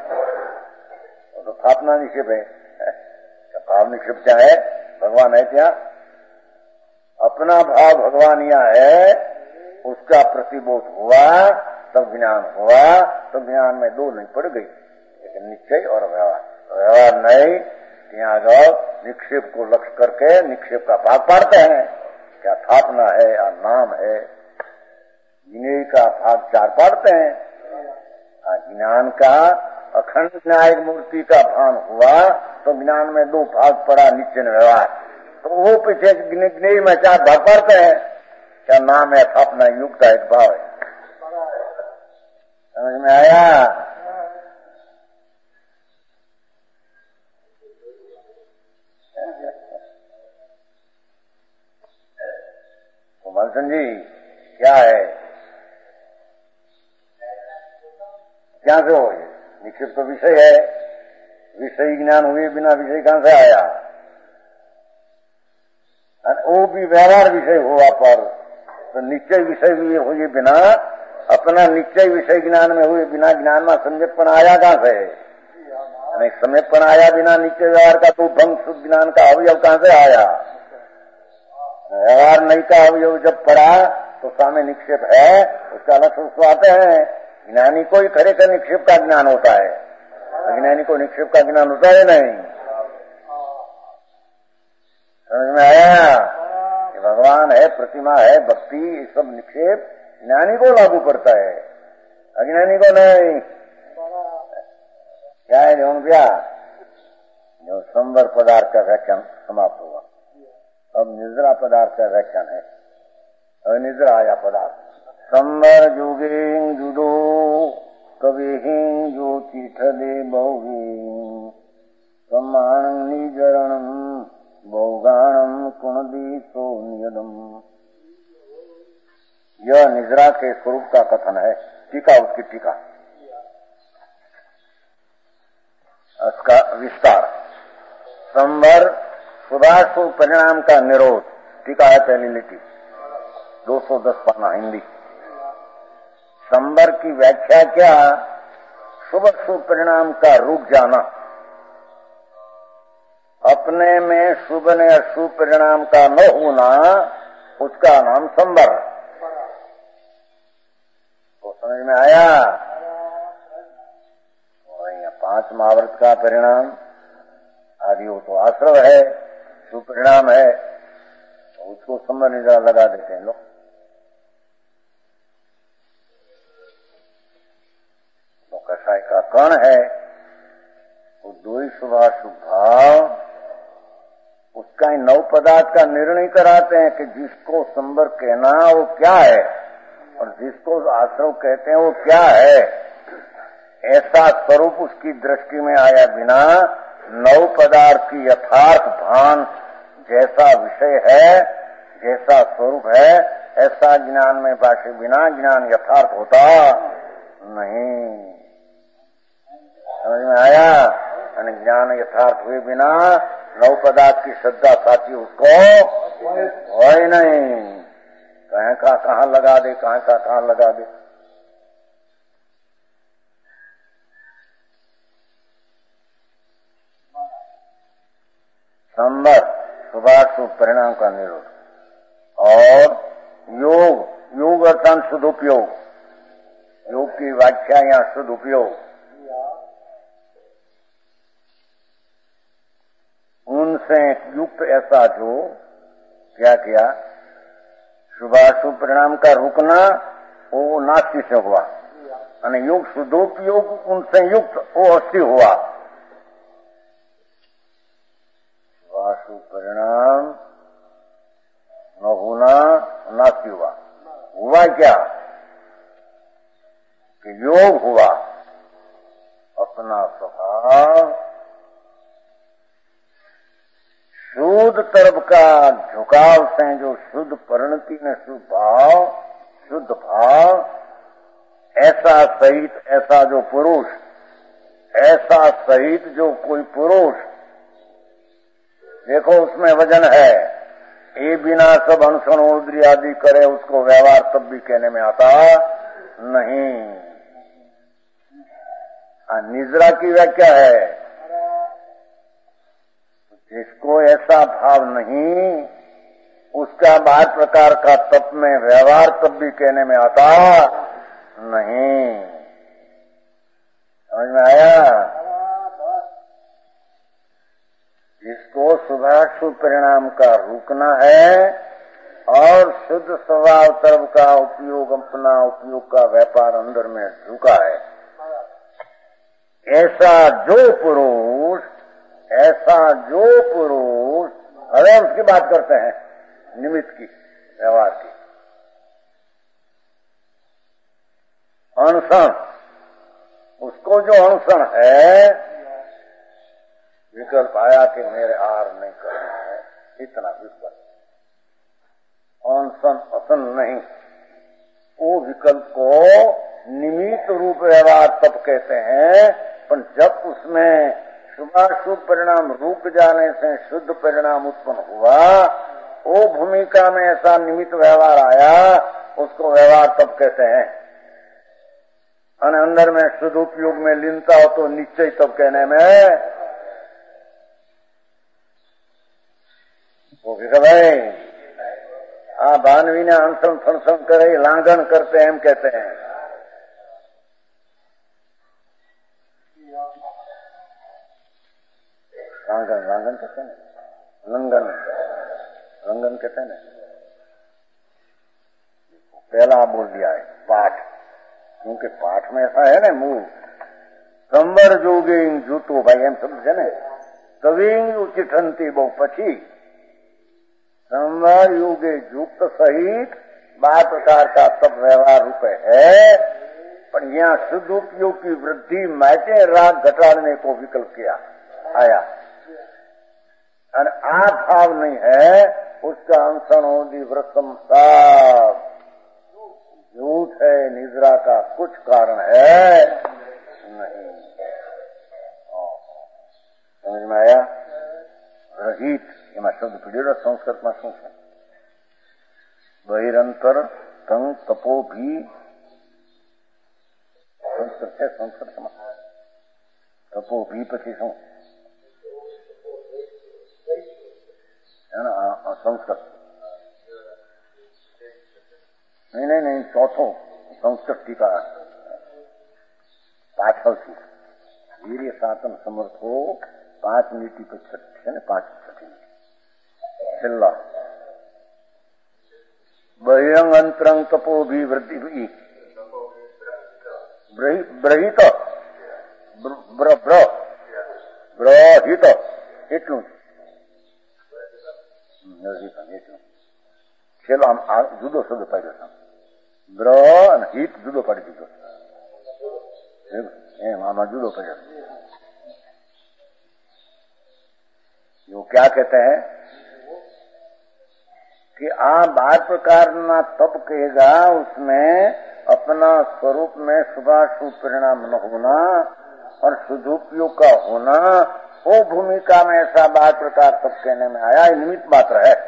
तो स्थापना निक्षेप है भाव निक्षेप क्या है भगवान है क्या अपना भाव भगवान यहाँ है उसका प्रतिबोध हुआ तब ज्ञान हुआ तो ज्ञान में दो नहीं पड़ गई लेकिन निश्चय और व्यवहार नहीं यहाँ जाओ निक्षेप को लक्ष्य करके निक्षेप का भाग पाड़ते हैं क्या स्थापना है या नाम है ज्ञेय का भाग चार पाड़ते हैं ज्ञान का अखंड न्यायिक मूर्ति का भान हुआ तो ज्ञान में दो भाग पड़ा निश्चय व्यवहार तो वो पीछे ज्ञेय में चार भाग पाड़ते हैं क्या नाम है स्थापना युग का एक भाव है समझ में आया मलसन जी क्या है क्या से हो निक्षेप तो विषय है विषय ज्ञान हुए बिना विषय कहां से आया वो भी व्यवहार विषय हुआ पर तो निश्चय विषय हुए बिना अपना निश्चय विषय ज्ञान में हुए बिना ज्ञान में सम्यकपन आया कहां से सम्यकपन आया बिना निश्चय व्यवहार का तो भंग शुद्ध ज्ञान का अवयव कहां से आया व्यवहार नहीं का अवयव जब पड़ा तो सामने निक्षेप है, उसका लक्ष्य स्वाते हैं। ज्ञानी को ही खरे का निक्षेप का ज्ञान होता है, अज्ञानी को निक्षेप का ज्ञान होता है नहीं। समझ में आया कि भगवान है, प्रतिमा है, भक्ति, ये सब निक्षेप ज्ञानी को लागू पड़ता है, अज्ञानी को नहीं। क्या है जो जो संवर पदार्थ का व्याख्यान समाप्त हुआ। अब निद्रा पदार्थ का व्याख्यान है। अनिद्रा आया पदार्थ। संवर जुगे जुदो कवि जो चिठ दे बहु सम्मान निजरण बहुगाणम कुणदी सो नियदम। यह निद्रा के स्वरूप का कथन है। टीका, उसकी टीका, उसका विस्तार। संवर शुभाशुभ परिणाम का निरोध। टीका है पहली लिखी, 210 पन्ना हिंदी। संवर की व्याख्या क्या? शुभ शुभ परिणाम का रुक जाना, अपने में शुभ ने अशुभ परिणाम का न होना, उसका नाम संवर। तो समझ में आया? पांच महाव्रत का परिणाम आदि वो तो आश्रव है, शुभ परिणाम है, तो उसको संवर निद्रा लगा देते हैं लोग। तो कषाय का कण है, वो दो ही शुभाशुभ भाव, उसका ही नव पदार्थ का निर्णय कराते हैं कि जिसको संवर कहना वो क्या है और जिसको आश्रव कहते हैं वो क्या है। ऐसा स्वरूप उसकी दृष्टि में आया बिना नव पदार्थ की यथार्थ भान, जैसा विषय है, जैसा स्वरूप है, ऐसा ज्ञान में भाषे बिना ज्ञान यथार्थ होता नहीं। समझ में आया? यानी ज्ञान यथार्थ हुए बिना नव पदार्थ की श्रद्धा साची उसको हो ही नहीं। कहीं का कहाँ लगा दे, कहीं का कहाँ लगा दे। संवर शुभाशुभ परिणाम का निरोध। और योग, योग अर्थात सदुपयोग, योग की व्याख्या या सदुपयोग, उनसे युक्त ऐसा जो क्या किया, शुभाशुभ परिणाम का रुकना वो नास्ति से हुआ, यानी योग सदुपयोग उनसे युक्त वो अस्थि हुआ। शुभाशुभ परिणाम न होना नास्ति हुआ। हुआ क्या कि योग हुआ, अपना स्वभाव शुद्ध तरफ का झुकाव से जो शुद्ध परिणति में शुद्ध भाव, ऐसा सहित ऐसा जो पुरुष, ऐसा सहित जो कोई पुरुष, देखो उसमें वजन है, ये बिना सब अनुसरण उद्री आदि करे उसको व्यवहार तब भी कहने में आता नहीं। निद्रा की व्याख्या है, जिसको ऐसा भाव नहीं उसका बाहर प्रकार का तप में व्यवहार तब भी कहने में आता नहीं। समझ में आया? जिसको शुभाशुभ परिणाम का रुकना है और शुद्ध स्वभाव तरफ का उपयोग, अपना उपयोग का व्यापार अंदर में झुका है, ऐसा जो पुरुष, अरे हम उसकी बात करते हैं, निमित्त की, व्यवहार की, अनशन, उसको जो अनशन है, विकल्प आया कि मेरे आर नहीं करना है, इतना विकल्प, अनशन असन नहीं, वो विकल्प को निमित्त रूप व्यवहार तब कहते हैं। पर जब उसमें शुभाशुभ परिणाम रुक जाने से शुद्ध परिणाम उत्पन्न हुआ, वो भूमिका में ऐसा निमित्त व्यवहार आया, उसको व्यवहार तब कहते हैं। अंदर में शुद्ध उपयोग में लीनता हो तो निश्चय तब कहने में वो विकल्प है। आ भानवी ने अनशन फनशन करे, लांघन करते हैं, हम कहते हैं। लांघन कहते हैं, लंघन कहते हैं। पहला बोल दिया है पाठ, क्योंकि पाठ में ऐसा है ना मूल संवर जोगे जूतो भाई एम समझे ने कवि उचिठंती बहु पछी संवर योगे युक्त सहित 12 प्रकार का सब व्यवहार रूप है, पर यहाँ शुद्ध उपयोग की वृद्धि मैटे राग घटाड़ने को विकल्प किया आया और आप भाव नहीं है, उसका अंशन होगी व्रतम साफ झूठ है, निद्रा का कुछ कारण है नहीं। समझ में आया? रहित એમાં શબ્દ પીડેલો સંસ્કૃતમાં શું છે? બહિરંતર તંગ તપો ભી સંસ્કૃત છે, સંસ્કૃતમાં તપો ભી પછી શું સંસ્કૃત नहीं चौथो संस्कृत टीका पाछळथी वीर्य सातन समर्थो 5 मिनिट પછી છે ને 5 છઠ્ઠી છેલ્લા બહિરંગ અંતરંગ તપો ભી વૃદ્ધિ ભી બ્રહિત બ્રહિત એટલું એટલું છેલ્લો આમ જુદો શબ્દ પાડ્યો છે, બ્ર અને હિત જુદો પાડી દીધો એમ આમાં જુદો પડ્યો। वो क्या कहते हैं कि 12 प्रकार ना तप कहेगा, उसमें अपना स्वरूप में शुभाशुभ परिणाम न होना और शुद्धोपयोग का होना, वो भूमिका में ऐसा 12 प्रकार तप कहने में आया, निमित्त मात्र है।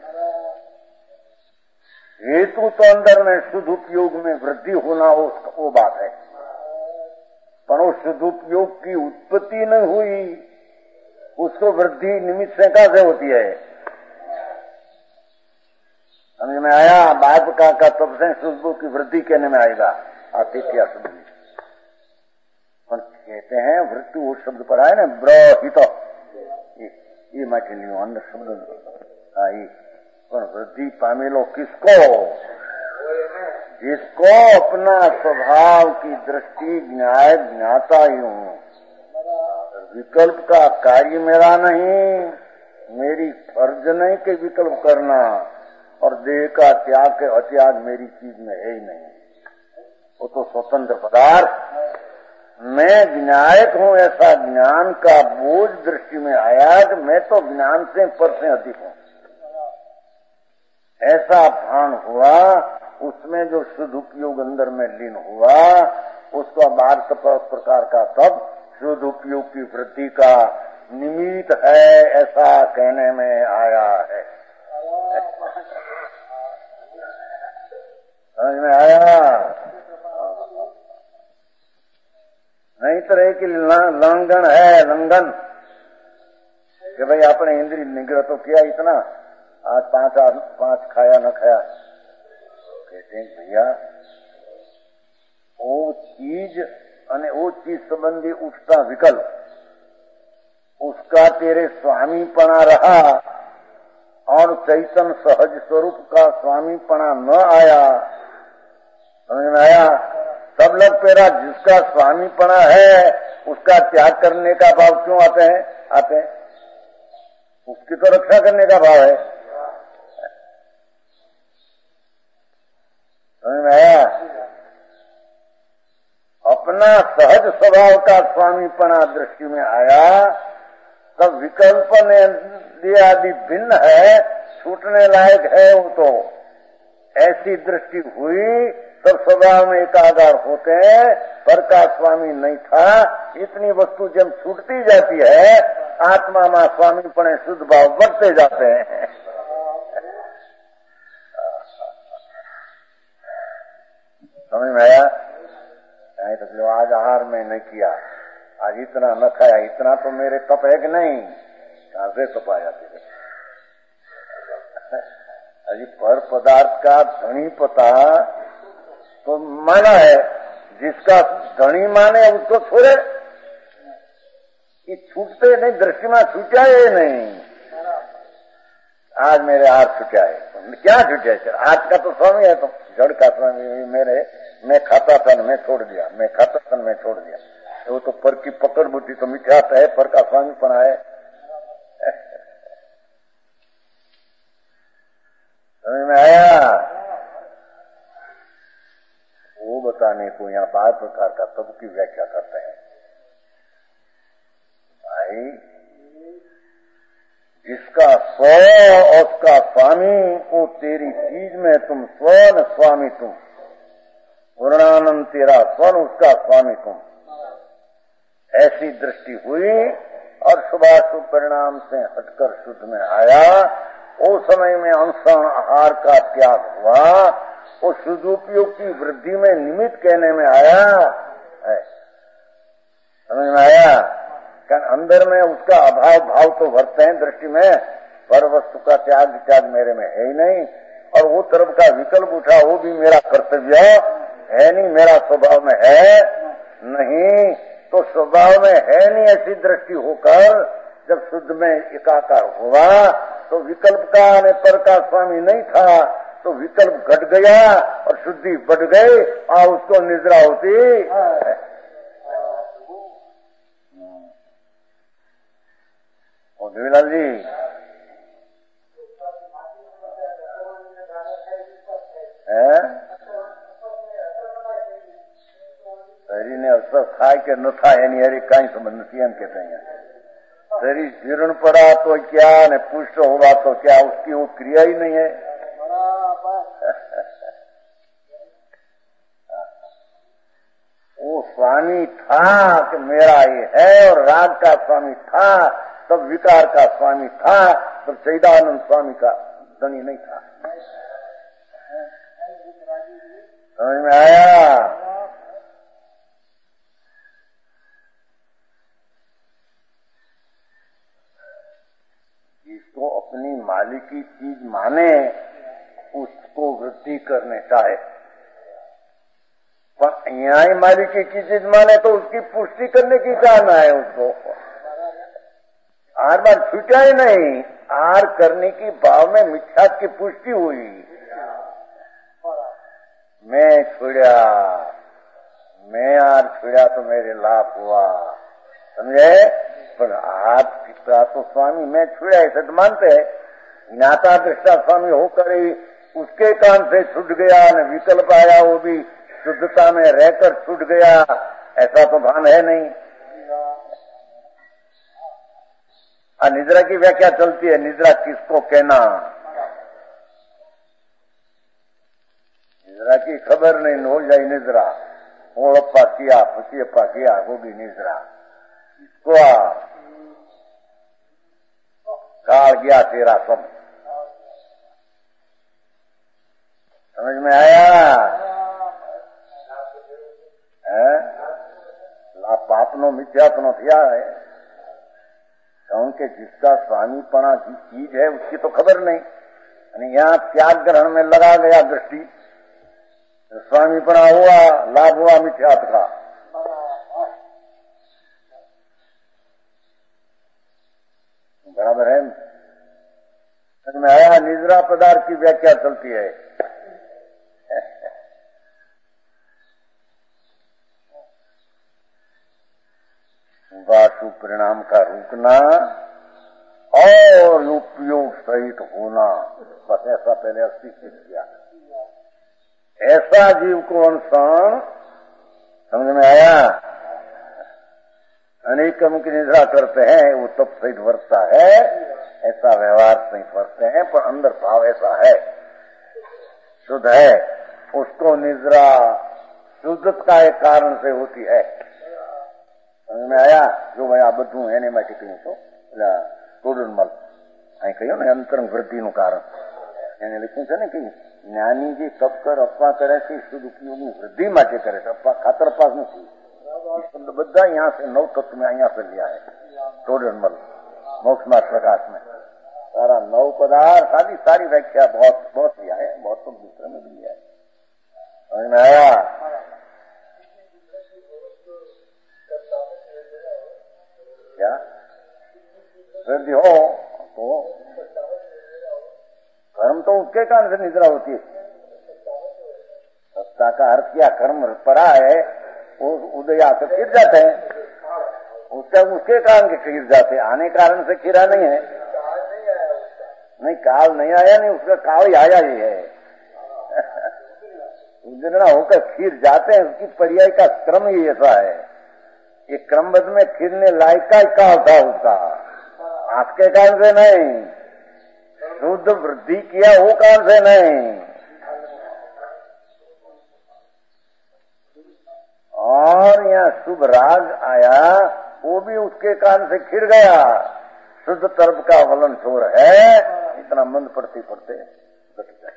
हेतु तो अंदर में शुद्ध उपयोग में वृद्धि होना वो बात है, पर वो शुद्ध उपयोग की उत्पत्ति नहीं हुई, उसको वृद्धि निमित्त से कैसे होती है? समझ में आया? 12 प्रकार का तप से शुद्ध की वृद्धि कहने में आएगा आतिथ्य शब्द में। पर कहते हैं वृत्ति वो शब्द पर आए ना ब्रहित, ये माटे लियो अन्य शब्द आई, पर वृद्धि पामेलो किसको? जिसको अपना स्वभाव की दृष्टि न्याय ज्ञाता यूं, विकल्प का कार्य मेरा नहीं, मेरी फर्ज नहीं कि विकल्प करना, और देह का त्याग के अत्याग मेरी चीज में है ही नहीं, वो तो स्वतंत्र पदार्थ। मैं ज्ञायक हूँ ऐसा ज्ञान का बोझ दृष्टि में आया कि मैं तो ज्ञान से पर से अधिक हूँ, ऐसा भान हुआ। उसमें जो शुद्ध उपयोग अंदर में लीन हुआ, उसका 12 प्रकार का तब शुद्ध उपयोग की वृद्धि का निमित्त है, ऐसा कहने में आया है। समझ में आया? नहीं तो रहे कि लंघन है, लंघन कि भाई आपने इंद्रिय निग्रह तो किया इतना, आज 5 खाया न खाया, कहते हैं भैया वो चीज અને वो चीज संबंधी उठता विकल्प, उसका तेरे स्वामीपना रहा और चैतन्य सहज स्वरूप का स्वामीपना न आया। समझ में आया? सब लोग तेरा जिसका स्वामीपना है उसका त्याग करने का भाव क्यों आते हैं? उसकी तो रक्षा करने का भाव है। समझ में आया? अपना सहज स्वभाव का स्वामीपना दृष्टि में आया, तब विकल्प ने आदि भिन्न है, छूटने लायक है वो तो, ऐसी दृष्टि हुई तब स्वभाव में एकागार होते हैं, पर का स्वामी नहीं था। इतनी वस्तु जब छूटती जाती है, आत्मा में स्वामीपने शुद्ध भाव बढ़ते जाते हैं। समझ में आया? नहीं तो आज आहार में नहीं किया, आज इतना न खाया, इतना तो मेरे तप है कि नहीं? कहां से तप आया तेरे? अजी पर पदार्थ का धनी पता तो माना है, जिसका धनी माने उसको छोड़े, ये छूटते नहीं, दृष्टि में छूटा है नहीं। आज मेरे हाथ छूटा है, क्या छूटा है? हाथ का तो स्वामी है, तो जड़ का स्वामी मेरे, मैं खाता था मैं छोड़ दिया, मैं खाता था मैं छोड़ दिया। वो तो पर की पकड़ बुद्धि तो मिथ्यात है, पर का स्वामी पना है। समझ में आया? वो बताने को यहाँ 12 प्रकार का तब की व्याख्या करते हैं। भाई जिसका स्व और उसका स्वामी, वो तेरी चीज में तुम स्व न स्वामी तुम, पूर्णानंद तेरा स्व उसका स्वामी तुम, ऐसी दृष्टि हुई और शुभाशुभ परिणाम से हटकर शुद्ध में आया। उस समय में अंशण आहार का त्याग हुआ, वो शुद्धोपयोग की वृद्धि में निमित्त कहने में आया है। समझ में आया? कारण अंदर में उसका अभाव भाव तो भरते हैं दृष्टि में, पर वस्तु का त्याग मेरे में है ही नहीं। और वो तरफ का विकल्प उठा, वो भी मेरा कर्तव्य है नहीं, मेरा स्वभाव में है नहीं। तो स्वभाव में है नहीं ऐसी दृष्टि होकर जब शुद्ध में एकाकार हुआ, तो विकल्प का ने पर का स्वामी नहीं था, तो विकल्प घट गया और शुद्धि बढ़ गई और उसको निद्रा होती। देवीलाल जी, शरीर ने असर खाए के न था एनी हरी कई संबंध નથી એમ कहते हैं। शरीर जीर्ण पड़ा तो क्या ने पुष्ट होगा तो क्या, उसकी वो क्रिया ही नहीं है। वो स्वामी था कि मेरा ये है, और राग का स्वामी था, तब विकार का स्वामी था, तब चैदानंद स्वामी का धनी नहीं था। समझ में आया? जिसको अपनी मालिकी चीज माने उसको वृद्धि करने चाहे, पर यहाँ ही मालिकी की चीज माने तो उसकी पुष्टि करने की चाहना है उसको। आर बार छूटा ही नहीं, आर करने की भाव में मिथ्यात्व की पुष्टि हुई। मैं छुड़ा, मैं आर छुड़ा तो मेरे लाभ हुआ, समझे? पर हाथ पिता तो स्वामी मैं छुड़ा ऐसे तो मानते हैं, ज्ञाता दृष्टा स्वामी होकर ही उसके कान से छूट गया, न विकल्प आया, वो भी शुद्धता में रहकर छूट गया, ऐसा तो भान है नहीं। निद्रा की व्याख्या चलती है, निद्रा किसको कहना, निद्रा की खबर नहीं, हो जाए निद्रा, ओड़प्पा किया फुसियप्पा किया होगी निद्रा, इसको काल गया तेरा सब। समझ में आया? पापनो मिथ्यापनो थिया है, क्योंकि जिसका स्वामीपना की चीज है उसकी तो खबर नहीं। यहाँ त्याग ग्रहण में लगा गया दृष्टि, स्वामीपना हुआ, लाभ हुआ मिथ्यात का। बराबर है? समझ में आया? निद्रा पदार्थ की व्याख्या चलती है। वासु परिणाम का रुकना और उपयोग सहित होना, बस ऐसा पहले अस्तित्व किया। ऐसा जीव को अनुसार समझ में आया? अनेकम की निद्रा करते हैं, वो तब सहित वर्तता है, ऐसा व्यवहार सहित वर्तते हैं, पर अंदर भाव ऐसा है, शुद्ध है, उसको निद्रा शुद्धता के कारण से होती है। समझ में आया? जो भाई आ બધું એને માટે કહ્યું તો ટોડરમલ અહીં કહ્યું ને અંતરંગ વૃદ્ધિનું કારણ એને લખ્યું છે ને કે જ્ઞાની જે તપ કર અપવા કરે છે શુદ્ધ ઉપયોગની વૃદ્ધિ માટે કરે છે, અપવા ખાતર અપાસ નથી। ये शब्द બધા यहाँ से 9 तत्व में यहाँ से लिया है टोडरमल मोक्ष मार्ग प्रकाश में। सारा नौ पदार्थ आदि सारी व्याख्या बहुत बहुत लिया है, बहुत तो दूसरे में भी लिया है। समझ में आया? क्या वृद्धि हो तो कर्म तो उसके कारण से निद्रा होती है। सत्ता का अर्थ क्या? कर्म पड़ा है वो उदय आकर फिर जाते हैं, उसके कारण के खीर जाते, आने कारण से खीरा नहीं है। नहीं, काल नहीं आया, नहीं उसका काल ही आया ही है। उजड़ा होकर खीर जाते हैं, उसकी पर्याय का क्रम ही ऐसा है। ये क्रमबद्ध में खीरने लायक का काल था उसका, आपके कारण से नहीं। शुद्ध वृद्धि किया वो कारण से नहीं। और यहाँ शुभ राग आया वो भी उसके कारण से खिर गया। शुद्ध तरफ का वलन छोर है, इतना मंद पड़ते पड़ते घट जाए।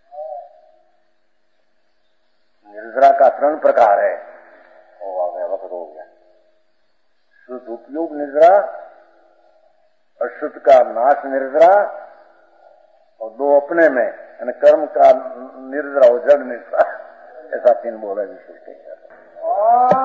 निर्जरा का 3 प्रकार है, वो आ गया, वक्त हो गया। शुद्ध उपयोग निर्जरा, अशुद्ध का नाश निर्जरा, और 2 अपने में यानी कर्म का निर्जरा और जड़ निर्जरा, ऐसा 3 बोला विशेष।